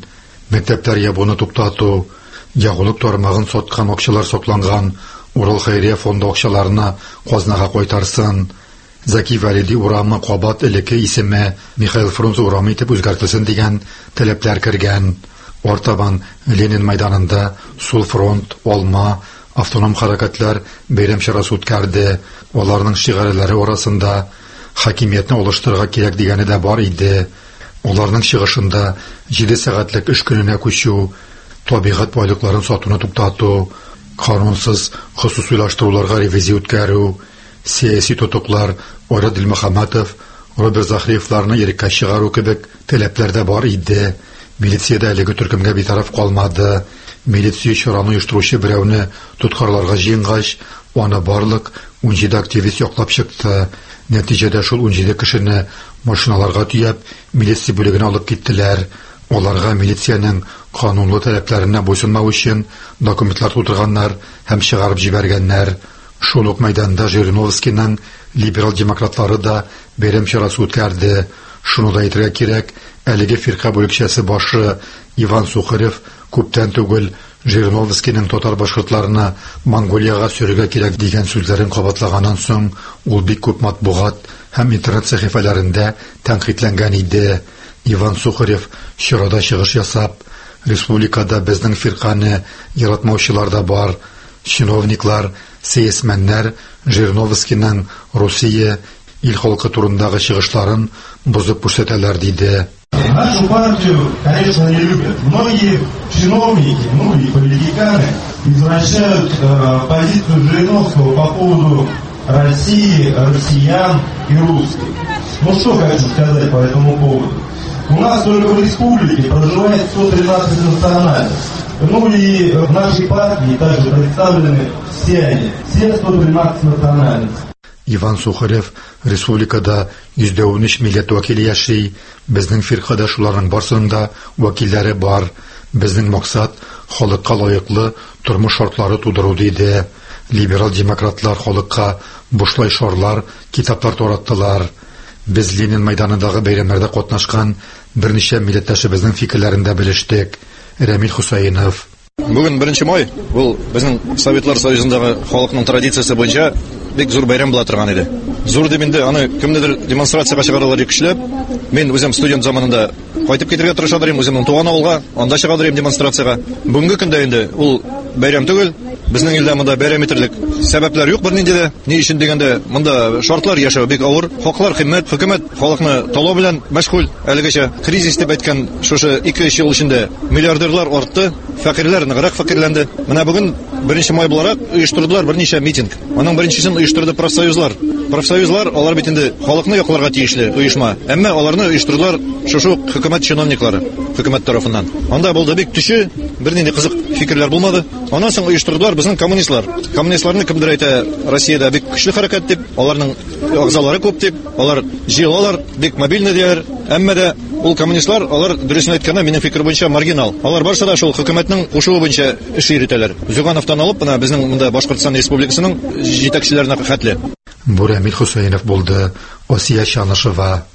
Мәктәпләр ябуны туктату, ягулык тармагын саткан акчалар сакланган Урал Хәйрия фонды акчаларына казнага кайтарсын. Заки Валиди урамы кабат элекке исеме Михаил Фрунзе урамы итеп үзгәртелсен дигән таләпләр кергән. Артабан Ленин мәйданында Сул фронт, Алма, автоном хәрәкәтләр бәйрәм чарасы үткәрде. Аларның шигарәләре арасында хакимиятне алыштырырга кирәк дигәне дә бар иде. Аларның чыгышында җиде сәгатьлек эш көненә күчү, табигать байлыкларын сатуны туктату, канунсыз хосусыйлаштыруларга ревизия үткәрү, сәяси тотуклар Айрат Дилмөхәммәтов, Роберт Захриевларны иреккә чыгару кебек таләпләр дә бар иде. Милициядә әлеге төркемгә битараф калмады. Милиция чараны оештыручы берәүне тоткарларга җыенгач, аны барлык унҗиде активист яклап чыкты. Нәтиҗәдә шул унҗиде кешене машиналарга төяп, милиция бүлегенә алып киттеләр. Аларга милициянең канунлы таләпләренә буйсынмау өчен документлар тутырганнар һәм чыгарып җибәргәннәр. Шул ук мәйданда Жириновскийның либерал-демократлары да бәйрәм чарасы үткәрде. Шуны да әйтергә кирәк, әлеге фирка бүлекчәсе башы Иван Сухарев күптән түгел Жириновскийның татар башкортларына Монголияга сөрергә кирәк дигән сүзләрен кабатлаганнан соң, ул бик күп матбугат һәм интернет сәхифәләрендә тәнкыйтьләнгән иде. Иван Сухарев чарада чыгыш ясап, республикада безнең фирканы яратмаучылар да бар, чиновниклар, сәясмәннәр Жириновскийның Россия ил халкы турындагы чыгышларын бозып күрсәтәләр диде. Нашу партию, конечно, не любят. Многие чиновники, ну и политиканы извращают э, позицию Жириновского по поводу России, россиян и русских. Ну что хочу сказать по этому поводу. У нас только в республике проживает сто тринадцать национальностей. Ну и в нашей партии также представлены все они, все сто тринадцать национальностей. Иван Сухарев республикада йөз дә ун өч милләт вәкиле яши. Безнең фиркада шуларның барсының да вәкилләре бар. Безнең максат халыкка лаеклы тормыш шартлары тудыру диде. Либерал-демократлар халыкка бушлай шарлар, китаплар тараттылар. Без Ленин мәйданындагы бәйрәмнәрдә катнашкан берничә милләттәшебезнең фикерләрендә белештек. Рамил Хусаинов. Бүген беренче май, ул безнең Советлар Союзындагы халыкның традициясе буенча бик зур бәйрәм була торган иде. Зур дип инде аны кемнедер демонстрациягә чыгаралар көчләп. Мин үзем студент заманында кайтып китәргә тырыша дирем, үземнең туган авылга, анда чыга дирем демонстрациягә. Бүгенге көндә инде ул бәйрәм түгел. Безнең илдә монда бәйрәм итерлек сәбәпләр юк бернинди дә. Ни өчен дигәндә, монда шартлар яшәү бик авыр. Хаклар кыйммәт, хөкүмәт халыкны талау белән мәшгуль. Әлегәчә кризис дип әйткән шушы ике-өч ел эчендә миллиардерлар артты, фәкыйрьләр ныграк фәкыйрьләнде. Менә бүген беренче май буларак оештырдылар берничә митинг. Аның беренчесен оештырды профсоюзлар. Профсоюзлар алар бит инде халыкны якларга тиешле оешма. Әмма аларны оештырдылар шушы хөкүмәт чиновниклары, хөкүмәт тарафыннан. Анда булды бик төче, бернинди кызык фикерләр булмады. Аннан соң оештырдылар безнең коммунистлар. Коммунистларны кемдер әйтә, Россиядә бик көчле хәрәкәт дип, аларның агзалары күп дип, алар җыелалар, бик мобильный диләр. Әмма дә ул коммунистлар, алар дөресен әйткәндә, минем фикер буенча маргинал. Алар барса да шул хөкүмәтнең кушуы буенча эш йөритәләр. Зюгановтан алып, менә безнең монда Башкортстан Республикасының җитәкчеләренә хәтле. Бу Рамил Хусаинов булды, Осия Чанышева.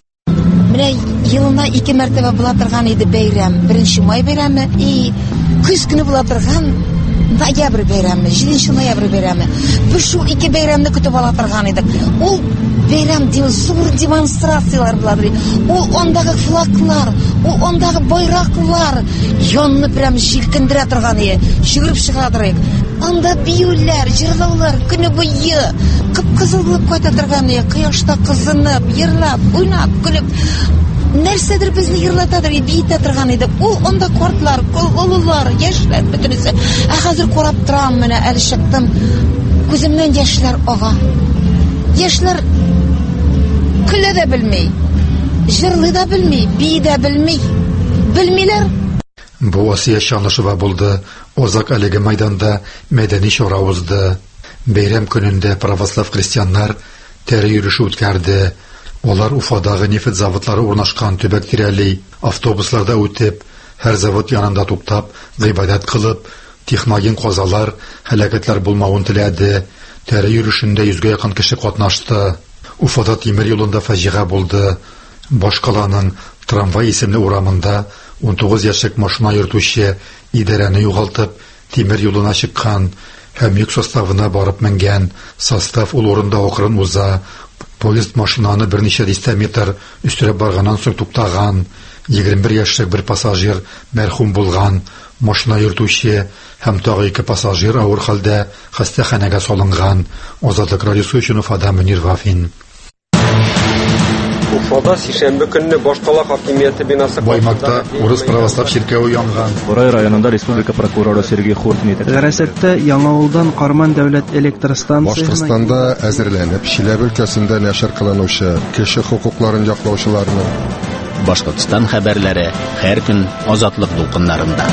Менә елына ике мәртәбә була торган иде бәйрәм. Беренче май бәйрәме и көз көне була торган ноябрь бәйрәме, җиденче ноябрь бәйрәме. Без шул ике бәйрәмне көтеп ала торган идек. Ул бәйрәм дип зур демонстрациялар була ди. Ул андагы флаглар, ул андагы байраклар янны прям җилкендерә торган иде. Чыгырып чыга торыйк. Анда биюләр, җырлаулар көне буе кып-кызыл булып кайта торган иде. Кояшта кызынып, йырлап, уйнап, көлеп нәрсәдер безне йырлатадыр, бийтә торган иде. Ул анда картлар, олылар, яшьләр бөтенесе. Ә хәзер карап торам, менә әле чыктым. Күземнән яшьләр ага. Яшьләр көлә дә белми, җырлый да белми, бии дә белми. Белмиләр. Бу Осия Чанышева булды. Озак әлеге мәйданда мәдәни чара узды. Бәйрәм көнендә православ христианнар тәре йөреше үткәрде. Алар Уфадагы нефт заводлары урнашкан төбәк тирәли автобусларда үтеп, һәр завод янында туктап, гыйбадәт кылып, техноген казалар, һәлакәтләр булмавын теләде. Тәре йөрешендә йөзгә якын кеше катнашты. Уфада тимер юлында фаҗига булды. Башкаланың Трамвай исемле урамында он тугыз яшьлек машина йөртүче идарәне югалтып, тимер юлына чыккан һәм йөк составына барып менгән. Состав ул урында акрын уза. Поезд машинаны берничә дистә метр өстәрәп барганнан соң туктаган. егерме бер яшьлек бер пассажир мәрхүм булган. Машина йөртүче һәм тагы ике пассажир авыр хәлдә хастаханәгә салынган. Азатлык радиосы өчен Уфада Мөнир Вафин. Уфада сишәмбе көнне башкала хакимияте бинасы Баймакта урыс православ чиркәүе янган. Борай районында республика прокуроры Сергей Хуртин әйтә. Гәрәсәттә Яңавылдан Карман дәүләт электр станциясына Башкортстанда әзерләнеп, Чиләбе өлкәсендә нәшер кылынучы кеше хукукларын яклаучыларны Башкортстан хәбәрләре һәр көн азатлык дулкыннарында.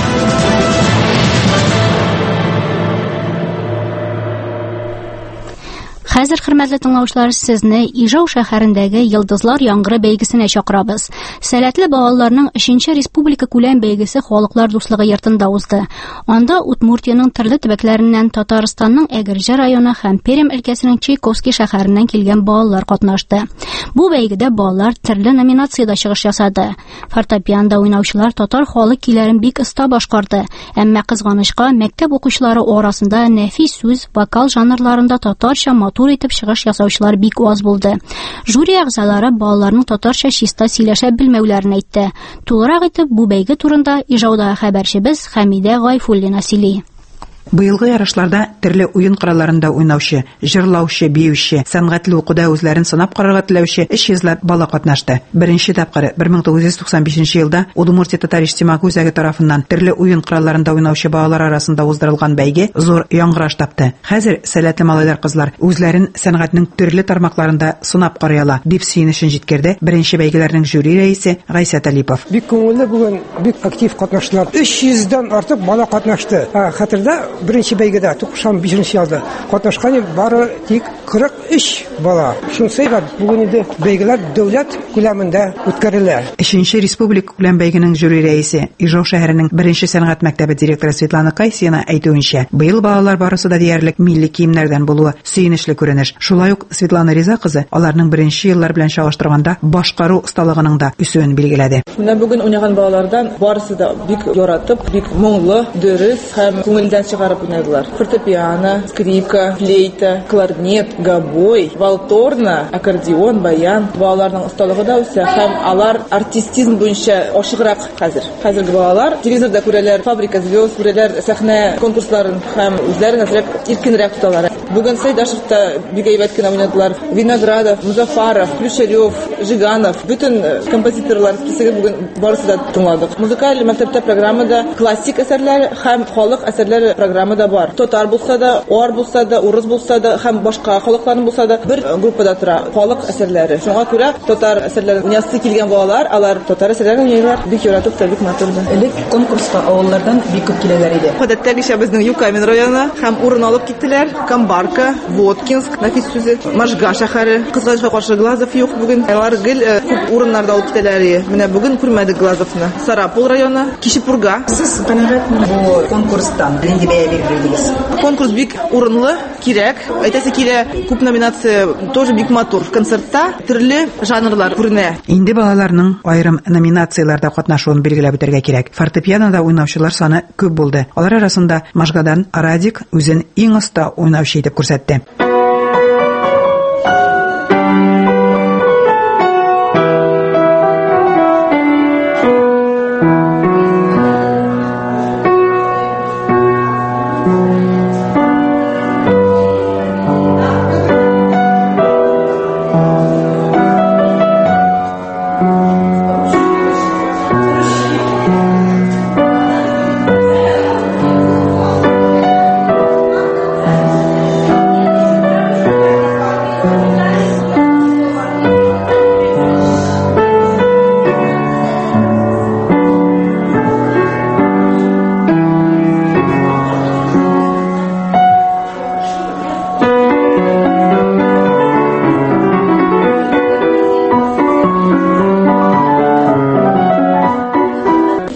Хәзер, хөрмәтле тыңлаучылар, сезне Ижау шәһәрендәге Йылдызлар яңгыры бәйгесенә чакырабыз. Сәләтле балаларның өченче республика күләм бәйгесе халыклар дуслыгы йортында узды. Анда Удмуртияның төрле төбәкләреннән, Татарстанның Әгерҗе районы һәм Пермь өлкәсенең Чайковский шәһәреннән килгән балалар катнашты. Бу бәйгедә балалар төрле номинациядә чыгыш ясады. Фортепианда уйнаучылар татар халык көйләрен бик оста башкарды. Әмма кызганычка, мәктәп укучылары арасында нәфис сүз, вокал жанрларында татарча матур итеп чыгыш ясаучылар бик аз булды. Жюри әгъзалары балаларның татарча чиста сөйләшә белмәүләрен әйтте. Тулырак итеп бу бәйге турында Ижаудагы хәбәрчебез Хәмидә Гайфуллина сөйли. Быелгы ярышларда төрле уен коралларында уйнаучы, җырлаучы, биюче, сәнгатьле укуда үзләрен сынап карарга теләүче өч йөзләп бала катнашты. Беренче тапкыр бер мең тугыз йөз туксан бишенче елда Удмуртия татар иҗтимагый үзәге тарафыннан төрле уен коралларында уйнаучы балалар арасында уздырылган бәйге зур яңгыраш тапты. Хәзер сәләтле малайлар, кызлар үзләрен сәнгатьнең төрле тармакларында сынап карыялар, дип сөенечен җиткерде беренче бәйгеләрнең жюри рәисе Гайсә Талипов. Бик күңелле бүген, бик актив катнаштылар. өч йөздән артык бала катнашты. Хәтердә Беренче бәйгедә туксан бишенче елда катнашкан бары тик кырык өч бала. Шунысы да бүген инде бәйгеләр дәүләт күләмендә үткәрелә. Өченче республика күләм бәйгенең жюри рәисе, Ижау шәһәренең беренче сәнгать мәктәбе директоры Светлана Кайсина әйтүенчә, быел балалар барысы да диярлек милли киемнәрдән булуы сөенечле күренеш. Шулай ук Светлана Риза кызы аларның беренче еллар белән чагыштырганда башкару осталыгының да үсүен билгеләде. Менә бүген уйнаган балалардан барысы да бик яратып, бик моңлы, дөрес һәм күңелдән чыгарып уйнадылар. Фортепиано, скрипка, флейта, кларнет, гобой, валторна, аккордеон, баян. Балаларның осталыгы да үсә һәм алар артистизм буенча ашыграк хәзер. Хәзерге балалар телевизорда күрәләр, фабрика звезд күрәләр, сәхнә конкурсларын һәм үзләрен әзрәк иркенрәк тоталар. Бүген Сәйдашевта бик әйбәт кенә уйнадылар. Виноградов, Музафаров, Плющарев, Жиганов, бүтән композиторлар списогы бүген барысы да тыңладык. Музыкаль мәктәптә программада классик әсәрләр һәм халык әсәрләре программада бар. Татар булса да, ор булса да, урыс булса да һәм башка халыкларның булса да бер группада тора халык әсәрләре. Шуңа күрә татар әсәрләре уйнасы килгән балалар, алар татар әсәрләрен уйныйлар. Бик яратып та бик матур. Элек конкурска авыллардан бик күп киләләр иде. Гадәттәгечә безнең Юкамин районы һәм урын алып киттеләр. Камбарка, Воткинск, Нафис сүзе, Можга шәһәре, Кызгачка каршы Глазов юк бүген. Алар гел күп урыннарда алып китәләр. Менә бүген күрмәдек Глазовны. Сарапул районы, Кишипурга. Сез канәгатьме бу конкурстан? Нинди бәя бирдегез? Конкурс бик урынлы, кирәк. Әйтәсе килә, күп номинация тоже бик матур. Концертта төрле жанрлар күренә. Инде балаларның айрым номинацияләрдә катнашуын билгеләп үтәргә кирәк. Фортепианода уйнаучылар саны күп булды. Алар арасында Можгадан Радик үзен иң оста уйнаучы итеп күрсәтте.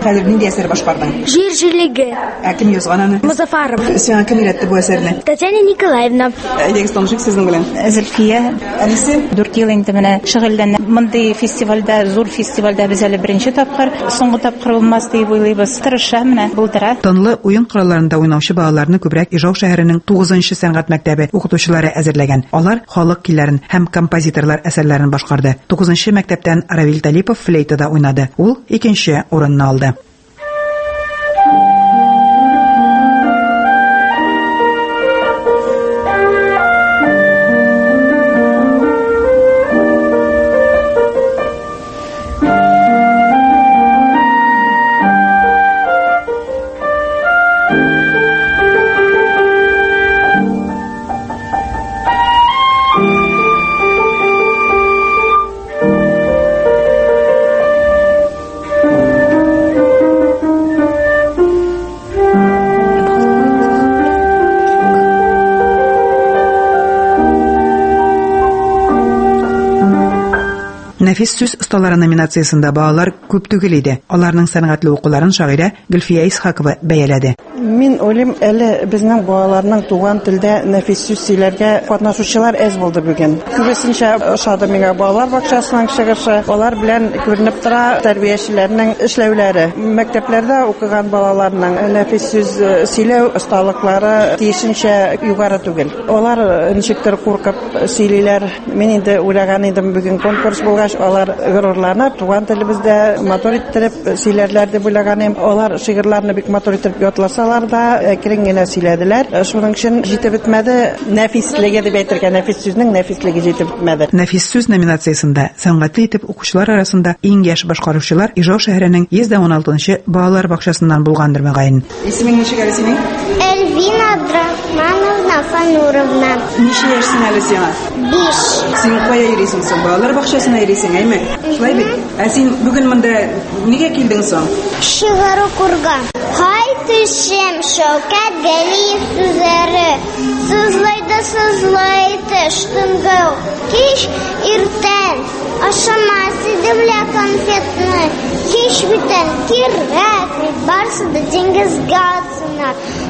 Хәзер нинди әсәр башкардың? Җир җилеге. Ә кем язган аны? Музафаров. Сиңа кем өйрәтте бу әсәрне? Татьяна Николаевна. Әйдәгез танышык сезнең белән. Зөлфия. Әнисе? дүрт ел инде менә шөгыльләнә. Мондый фестивальдә, зур фестивальдә без әле беренче тапкыр, соңгы тапкыр булмас дип уйлыйбыз. Тырыша менә булдыра. Танлы уен коралларында уйнаучы балаларны күбрәк Ижау шәһәренең тугызынчы сәнгать мәктәбе укытучылары әзерләгән. Алар халык көйләрен һәм композиторлар әсәрләрен башкарды. тугызынчы мәктәптән Равил Талипов флейтада уйнады. Ул икенче урынны алды. Нәфис сүз осталары номинациясында балалар күп түгел иде. Аларның сәнгатьле укуларын шагыйрә Гөлфия Исхакова бәяләде. Мин уйлыйм, әле безнең балаларның туган телдә нәфис сүз сөйләргә катнашучылар әз булды бүген. Күбесенчә ошады миңа балалар бакчасының чыгышы, алар белән күренеп тора тәрбиячеләрнең эшләүләре. Мәктәпләрдә укыган балаларның нәфис сүз сөйләү осталыклары тиешенчә югары түгел. Алар ничектер куркып сөйлиләр. Мин инде уйлаган идем, бүген конкурс булгач, алар горурланып, туган телебездә матур иттереп сөйләрләр дип уйлаганым. Алар шигырьләрне бик матур итеп ятласалар да, әкрен генә сөйләделәр. Шуның өчен җитеп бетмәде. Нәфислеге дип әйтергә, нәфис сүзнең нәфислеге җитеп бетмәде. Нәфис сүз номинациясында сәнгатьле итеп укучылар арасында иң яшь башкаручылар Ижау шәһәренең йөз дә уналтынчы балалар бакчасыннан булгандыр мөгаен. Исемең ничек әле синең? Эльвина Абдрахмановна Фануровна. Ничә яшьсең әле сиңа? биш. Син кая йөрисең соң? Балалар бакчасына йөрисең, әйме? Шулай бит. Ә син бүген монда нигә килдең соң? Шигырь укырга. Хай төшем Шәүкәт Галиев сүзләре. Сызлайды, сызлайды штыңгы. Кич иртән ашамас идемлә конфетны. Кич битен кирәк барсы да диңгезгә атсыннар.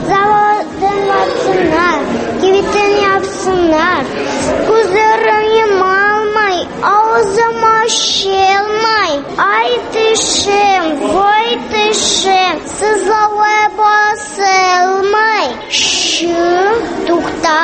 Заводын атсыннар, кибитен япсыннар. Күзләрен йомалмай, авызым ачылмай. Ай төшем, вай төшем, сызлавы басылмай. Шу, тукта,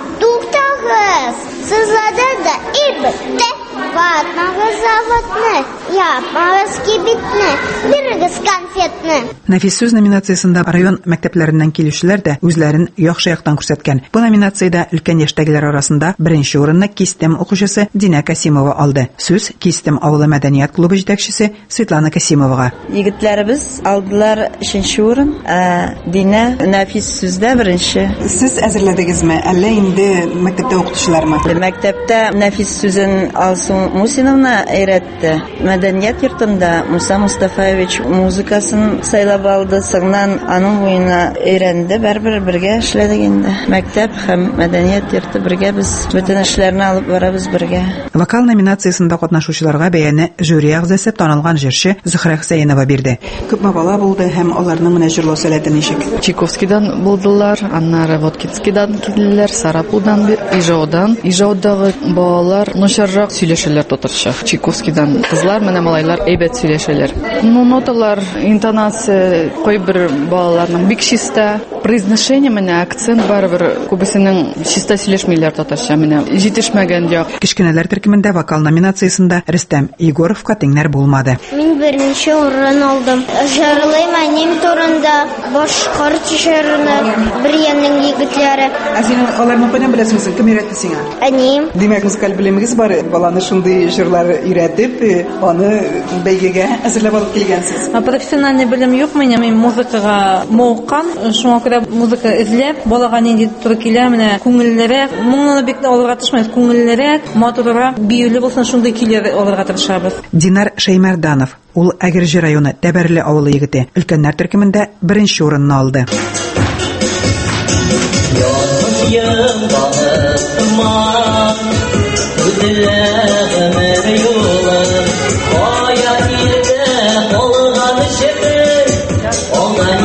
туктагыз. Сызлады да и бетте. Ватмагыз заводны, япмагыз кибитне, бирегез конфетны. Нәфис сүз номинациясында район мәктәпләреннән килүчеләр дә үзләрен яхшы яктан күрсәткән. Бу номинациядә өлкән яшьтәгеләр арасында беренче урынны Кистем укучысы Динә Касимова алды. Сүз Кистем авылы мәдәният клубы җитәкчесе Светлана Касимовага. Егетләребез алдылар өченче урын, ә Динә нәфис сүздә беренче. Сез әзерләдегезме, әллә инде мәктәптә укытучылармы? Мәктәптә нәфис сүзен Алсу Мусиновна өйрәтте. Мәдәният йортында Муса Мустафаевич музыкасын сайлап алды, соңнан аның буена өйрәнде, бер-бер бергә эшләдек инде. Мәктәп һәм мәдәният йорты бергә без бөтен эшләрне алып барабыз бергә. Вокал номинациясында катнашучыларга бәяне жюри әгъзасы танылган җырчы Зөһрә Хусәенова бирде. Күпме бала булды һәм аларның менә җырлау сәләте ничек? Чайковскийдан булдылар, аннары Воткинскийдан килделәр, Сарапулдан, Ижаудан. Ижаудагы балалар начаррак сөйләшәләр татарча. Чайковскийдан кызлар менә малайлар әйбәт сөйләшәләр. Ну, ноталар, интонация кайбер балаларның бик чиста, произношение менә акцент барбер күбесенең чиста сөйләшмиләр татарча менә җитешмәгән як. Кичкенәләр төркемендә вокал номинациясында Рөстәм Егоровка тиңнәр булмады. Мин беренче урын алдым. Җырлыйм анем турында, башкорт җырны, Бриянның егетләре. Ә син аларны кайдан беләсең? Кем өйрәтте сиңа? Анем. Димәк, музыкаль белемегез бар, баланы шундый җырлар өйрәтеп, аны бәйгегә әзерләп алып килгәнсез. Профессиональный белем юк минем, мин музыкага мавыккан, шуңа күрә музыка эзләп, балага нинди туры килә, менә күңеллерәк, моңны бик алырга тырышмыйбыз, күңеллерәк, матуррак, биюле булсын, шундый көйләр алырга тырышабыз. Динар Шәймәрданов, ул Әгерҗе районы Тәбәрле авылы егете, өлкәннәр төркемендә беренче урынны алды.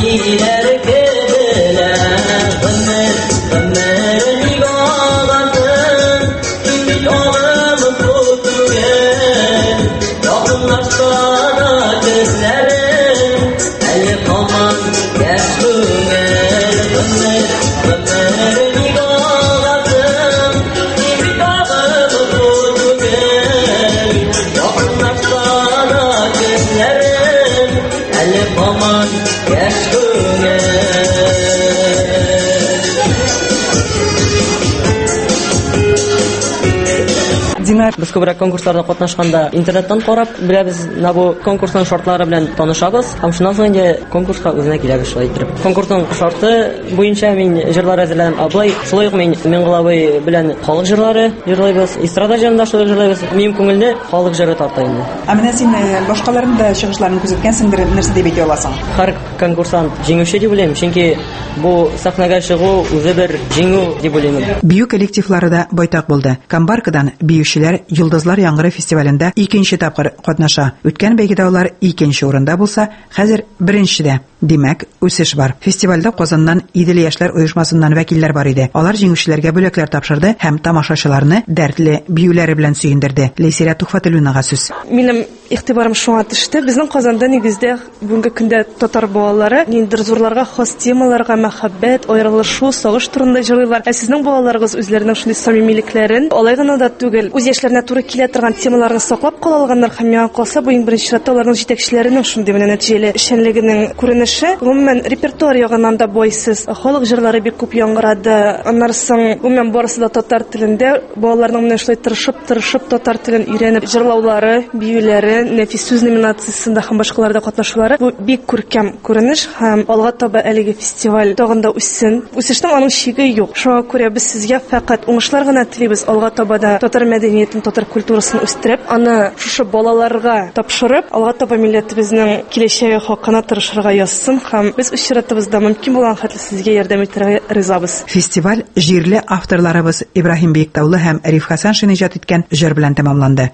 Без күбрәк конкурсларда катнашканда интернеттан карап беләбез, менә бу конкурсның шартлары белән танышабыз. Һәм шуннан соң инде конкурска үзенә киләбез шулай итеп. Конкурсның шарты буенча мин җырлар әзерләдем. Аблай, шулай ук мин Миңгылабай белән халык җырлары җырлыйбыз. Эстрада җырында шулай җырлыйбыз. Минем күңелне халык җыры тарта инде. Ә менә син башкаларында чыгышларын күзәткәнсеңдер, нәрсә дип әйтә аласың? Һәр конкурсант җиңүче дип уйлыйм, чөнки бу сахнага чыгу үзе бер җиңү дип уйлыйм. Бию коллективлары да байтак булды. Камбаркадан биючеләр Йолдызлар яңгыры фестивалендә икенче тапкыр катнаша. Үткән бәйгедә улар икенче урында булса, хәзер беренчедә. Димәк, үсеш бар. Фестивальдә Казаннан Идел яшьләр оешмасыннан вәкилләр бар иде. Алар җиңүчеләргә бүләкләр тапшырды һәм тамашачыларны дәртле биюләре белән сөендерде. Ләйсирә Тухфатуллинага сүз. Минем игътибарым шуңа төште. Безнең Казанда нигездә бүгенге көндә татар балалары ниндидер зурларга хас темаларга мәхәббәт, аерылышу, сагыш турында җырлыйлар. Ә сезнең балаларыгыз үзләренең шундый самимилекләрен алай гына да түгел, үз яшьләренә туры килә торган темаларны саклап кала алганнар һәм миңа калса бу иң беренче чиратта аларның җитәкчеләренең шундый менә нәтиҗәле эшчәнлегенең күренеше. Гомумән репертуар ягыннан да бойсыз. Халык җырлары бик күп яңгырады. Аннан соң гомумән барысы да татар телендә. Балаларның менә шулай тырышып-тырышып татар телен өйрәнеп җырлаулары, биюләре, нәфис сүз номинациясендә һәм башкаларда катнашулары бу бик күркәм күренеш һәм алга таба әлеге фестиваль тагын да үссен. Үсештең аның чиге юк. Шуңа күрә без сезгә фақат уңышлар гына телибез. Алга таба да татар мәдәниятен, татар культурасын үстереп, аны шушы балаларга тапшырып, алга таба милләтебезнең киләчәге хакына тырышырга язсын һәм без үз чиратыбызда мөмкин булган хәтле сезгә ярдәм итәргә ризабыз. Фестиваль җирле авторларыбыз Ибраһим Биектаулы һәм Ариф Хәсән иҗат иткән җыр белән тәмамланды.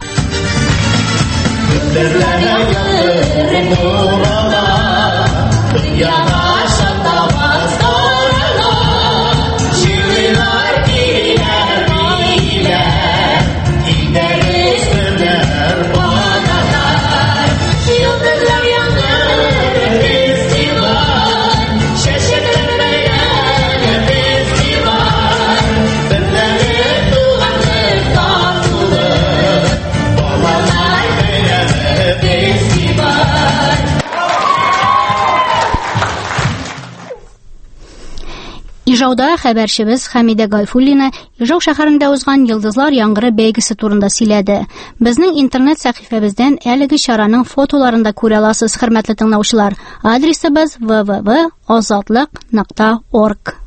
Ижауда хәбәрчебез Хәмидә Гайфуллина Ижау шәһәрендә узган Йолдызлар яңгыры бәйгесе турында сөйләде. Безнең интернет сәхифәбездән әлеге чараның фотоларын да күрә аласыз, хөрмәтле тыңлаучылар. Адресыбыз дабл ю дабл ю дабл ю точка азатлык точка орг.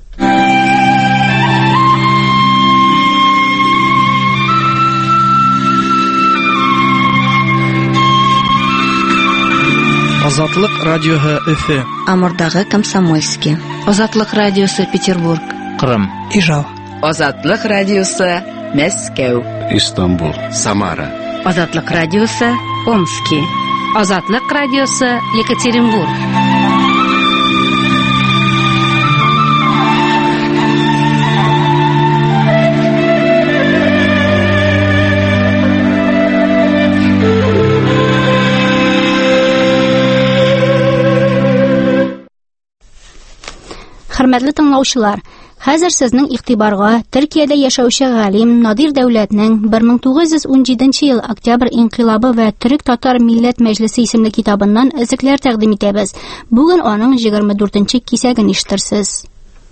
Азатлык радиоһы Өфе. Амурдагы Комсомольский. Азатлык радиосы Петербург. Кырым. Ижау. Азатлык радиосы Мәскәү. Истанбул. Самара. Азатлык радиосы Омский. Азатлык радиосы Екатеринбург. Хөрмәтле тыңлаучылар, хәзер сезнең игътибарга Төркиядә яшәүче галим Надир Дәүләтнең бер мең тугыз йөз ун җиденче ел Октябрь инкыйлабы ва Төрек-Татар милләт мәҗлесе исемле китабыннан өзекләр тәкъдим итәбез. Бүген аның егерме дүртенче кисәген ишетерсез.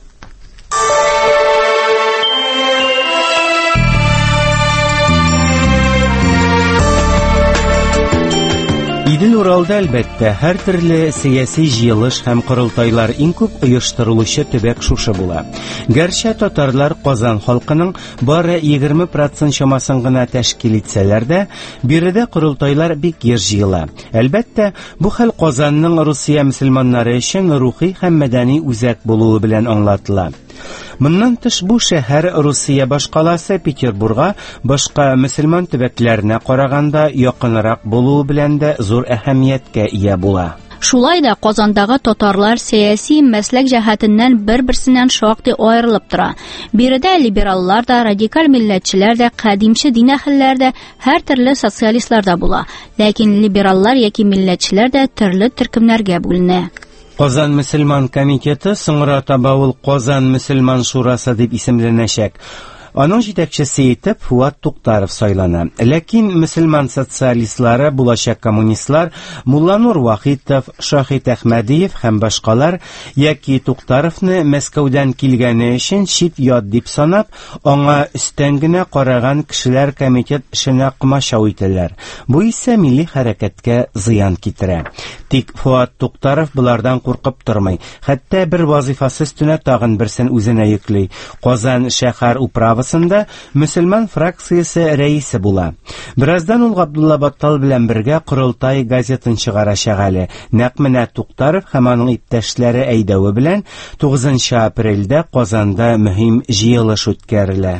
Идел Уралда әлбәттә һәр төрле сәяси җыелыш һәм корылтайлар иң күп оештырылучы төбәк шушы була. Гәрчә татарлар Казан халкының бары егерме процент чамасын гына тәшкил итсәләр дә, биредә корылтайлар бик еш җыела. Әлбәттә, бу хәл Казанның Русия мөселманнары өчен рухи һәм мәдәни үзәк булуы белән аңлатыла. Моннан тыш бу шәһәр Русия башкаласы Петербурга башка мөселман төбәкләренә караганда якынрак булуы белән дә зур әһәмияткә ия була. Шулай да Казандагы татарлар сәяси мәсләк җәһәтеннән бер-берсеннән шактый аерылып тора. Биредә либераллар да, радикаль милләтчеләр дә, кадимче дин әһелләр дә, һәр төрле социалистлар да була. Ләкин либераллар яки милләтчеләр дә төрле төркемнәргә бүленә. Казан мөселман комитеты соңра таба ул Казан мөселман шурасы дип исемләнәчәк. Аның җитәкчесе итеп Фуат Туктаров сайлана. Ләкин мөселман социалистлары, булачак коммунистлар Мулла Нур Вахитов, Шахит Әхмәдиев һәм башкалар яки Туктаровны Мәскәүдән килгәне өчен чит ят дип санап, аңа өстән генә караган кешеләр комитет эшенә кымачау ителәр. Бу исә милли хәрәкәткә зыян китерә. Тик Фуат Туктаров булардан куркып тормый. Хәтта бер вазифасы өстенә тагын берсен үзенә йөклей. Казан шәһәр управы мөселман фракциясе рәисе була. Бераздан ул Габдулла Баттал белән бергә Корылтай газетын чыгарачак әле. Нәкъ менә Туктаров һәм аның иптәшләре әйдәве белән тугызынчы апрельдә Казанда мөһим җыелыш үткәрелә.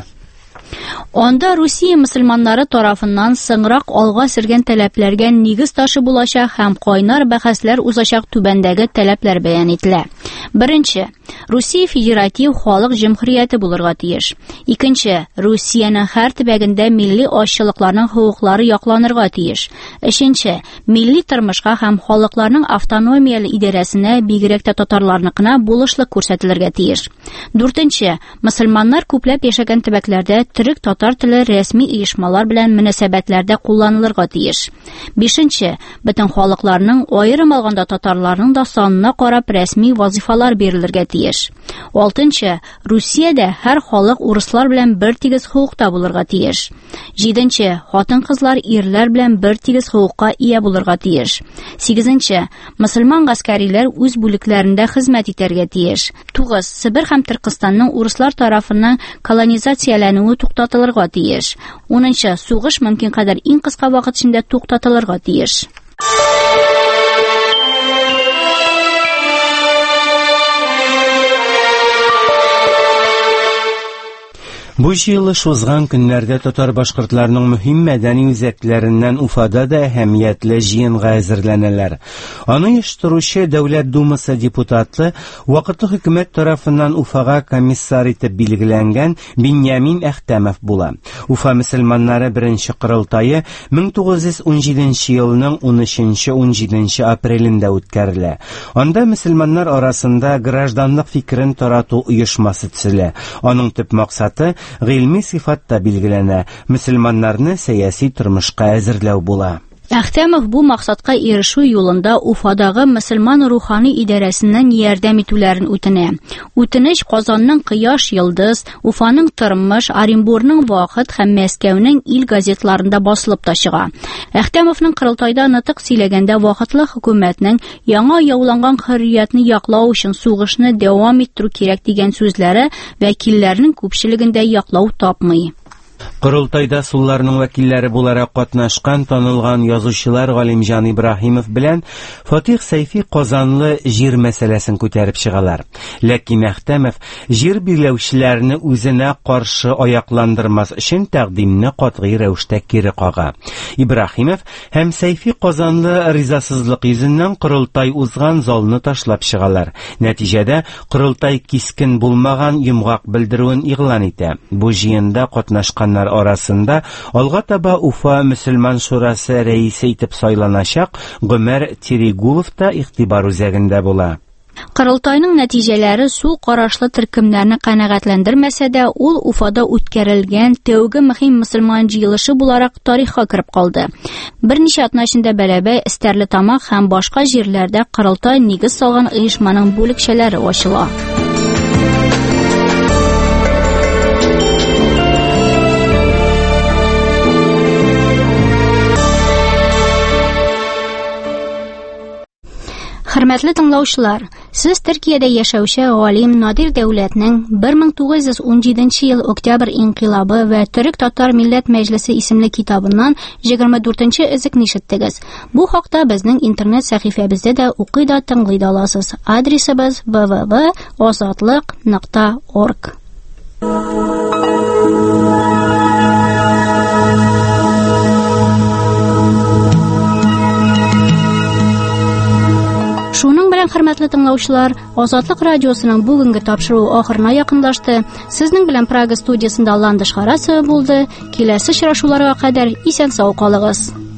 Анда Русия мөселманнары тарафыннан соңрак алга сөргән таләпләргә нигез ташы булачак һәм кайнар бәхәсләр узачак түбәндәге таләпләр бәян ителә. Беренче, Русия федератив халык җәмгыяте булырга тиеш. Икенче, Русиянең һәр төбәгендә милли ашчылыкларның хукуклары якланырга тиеш. Өченче, милли тормышка һәм халыкларның автономияле идарәсенә, бигрәк тә татарларныкына булышлык күрсәтелергә тиеш. Дүртенче, мөселманнар күпләп яшәгән төбәкләрдә төрек татар теле рәсми оешмалар белән мөнәсәбәтләрдә кулланылырга тиеш. Бишенче, бөтен халыкларның, аерым алганда татарларның да санына карап рәсми вазифалар бирелергә тиеш. Алтынчы, Русиядә һәр халык урыслар белән бер тигез хукукта булырга тиеш. Җиденче, хатын-кызлар ирләр белән бер тигез хукукка ия булырга тиеш. Сигезенче, мөселман гаскәриләр үз бүлекләрендә хезмәт итәргә тиеш. Тугыз, Себер һәм Төркстанның урыслар тарафыннан колонизацияләнүе туктатылырга тиеш. Унынчы, сугыш мөмкин кадәр иң кыска вакыт эчендә туктатылырга тиеш. Бу җыелыш узган көннәрдә татар башкортларының мөһим мәдәни үзәкләреннән Уфада да әһәмиятле җыенга әзерләнәләр. Аны оештыручы Дәүләт Думасы депутаты, вакытлы хөкүмәт тарафыннан Уфага комиссар итеп билгеләнгән Биньямин Әхтәмов була. Уфа мөселманнары беренче корылтайы мең тугыз йөз ун җиденче елның унөченче - унҗиденче апрелендә үткәрелә. Анда мөселманнар арасында гражданлык фикерен тарату оешмасы төзелә. Аның төп максаты гыйльми сыйфатта билгеләнә, мөселманнарны сәяси тормышка әзерләү була. Әхтәмов бу максатка ирешү юлында Уфадагы мөселман рухани идарәсеннән ярдәм итүләрен үтенә. Үтенеч Казанның Кояш йылдыз, Уфаның Тормыш, Оренбурның Вакыт һәм Мәскәүнең Ил газетларында басылып та чыга. Әхтәмовның Корылтайда нытык сөйләгәндә вакытлы хөкүмәтнең яңа яуланган хөрриятне яклау өчен сугышны дәвам иттерү кирәк дигән сүзләре вәкилләрнең күпчелегендә яклау тапмый. Корылтайда сулларның вәкилләре буларак катнашкан танылган язучылар Галимҗан Ибраһимов белән Фатих Сәйфи Казанлы җир мәсьәләсен күтәреп чыгалар. Ләкин Әхтәмов җир биләүчеләрне үзенә каршы аякландырмас өчен тәкъдимне катгый рәвештә кире кага. Ибраһимов һәм Сәйфи Казанлы ризасызлык йөзеннән Корылтай узган залны ташлап чыгалар. Нәтиҗәдә Корылтай кискен булмаган йомгак белдерүен игълан итә. Бу җыенда катнашкан арасында алга таба Уфа мөселман шурасы рәисе итеп сайланачак Гомәр Тиригулов та игътибар үзәгендә була. Корылтайның нәтиҗәләре сул карашлы төркемнәрне канәгатьләндермәсә дә, ул Уфада үткәрелгән тәүге мөһим мөселман җыелышы буларак тарихка кереп калды. Берничә атна эчендә Бәләбәй, Стәрлетамак һәм башка җирләрдә Корылтай нигез салган оешманың бүлекчәләре ачыла. Хөрмәтле тыңлаучылар, сез Төркиядә яшәүче галим Надир Дәүләтнең бер мең тугыз йөз ун җиденче ел Октябрь инкыйлабы вә Төрек Татар Милләт Мәҗлесе исемле китабыннан егерме дүртенче өзекне ишеттегез. Бу хакта безнең интернет сәхифәбездә дә укый да тыңлый да аласыз. Адресыбыз дабл ю дабл ю дабл ю точка азатлык точка орг. Шуның белән, хөрмәтле тыңлаучылар, Азатлык радиосының бүгенге тапшыруы ахырына якынлашты. Сезнең белән Прага студиясында ландыш харасы булды. Киләсе очрашуларга кадәр исән-сау калыгыз.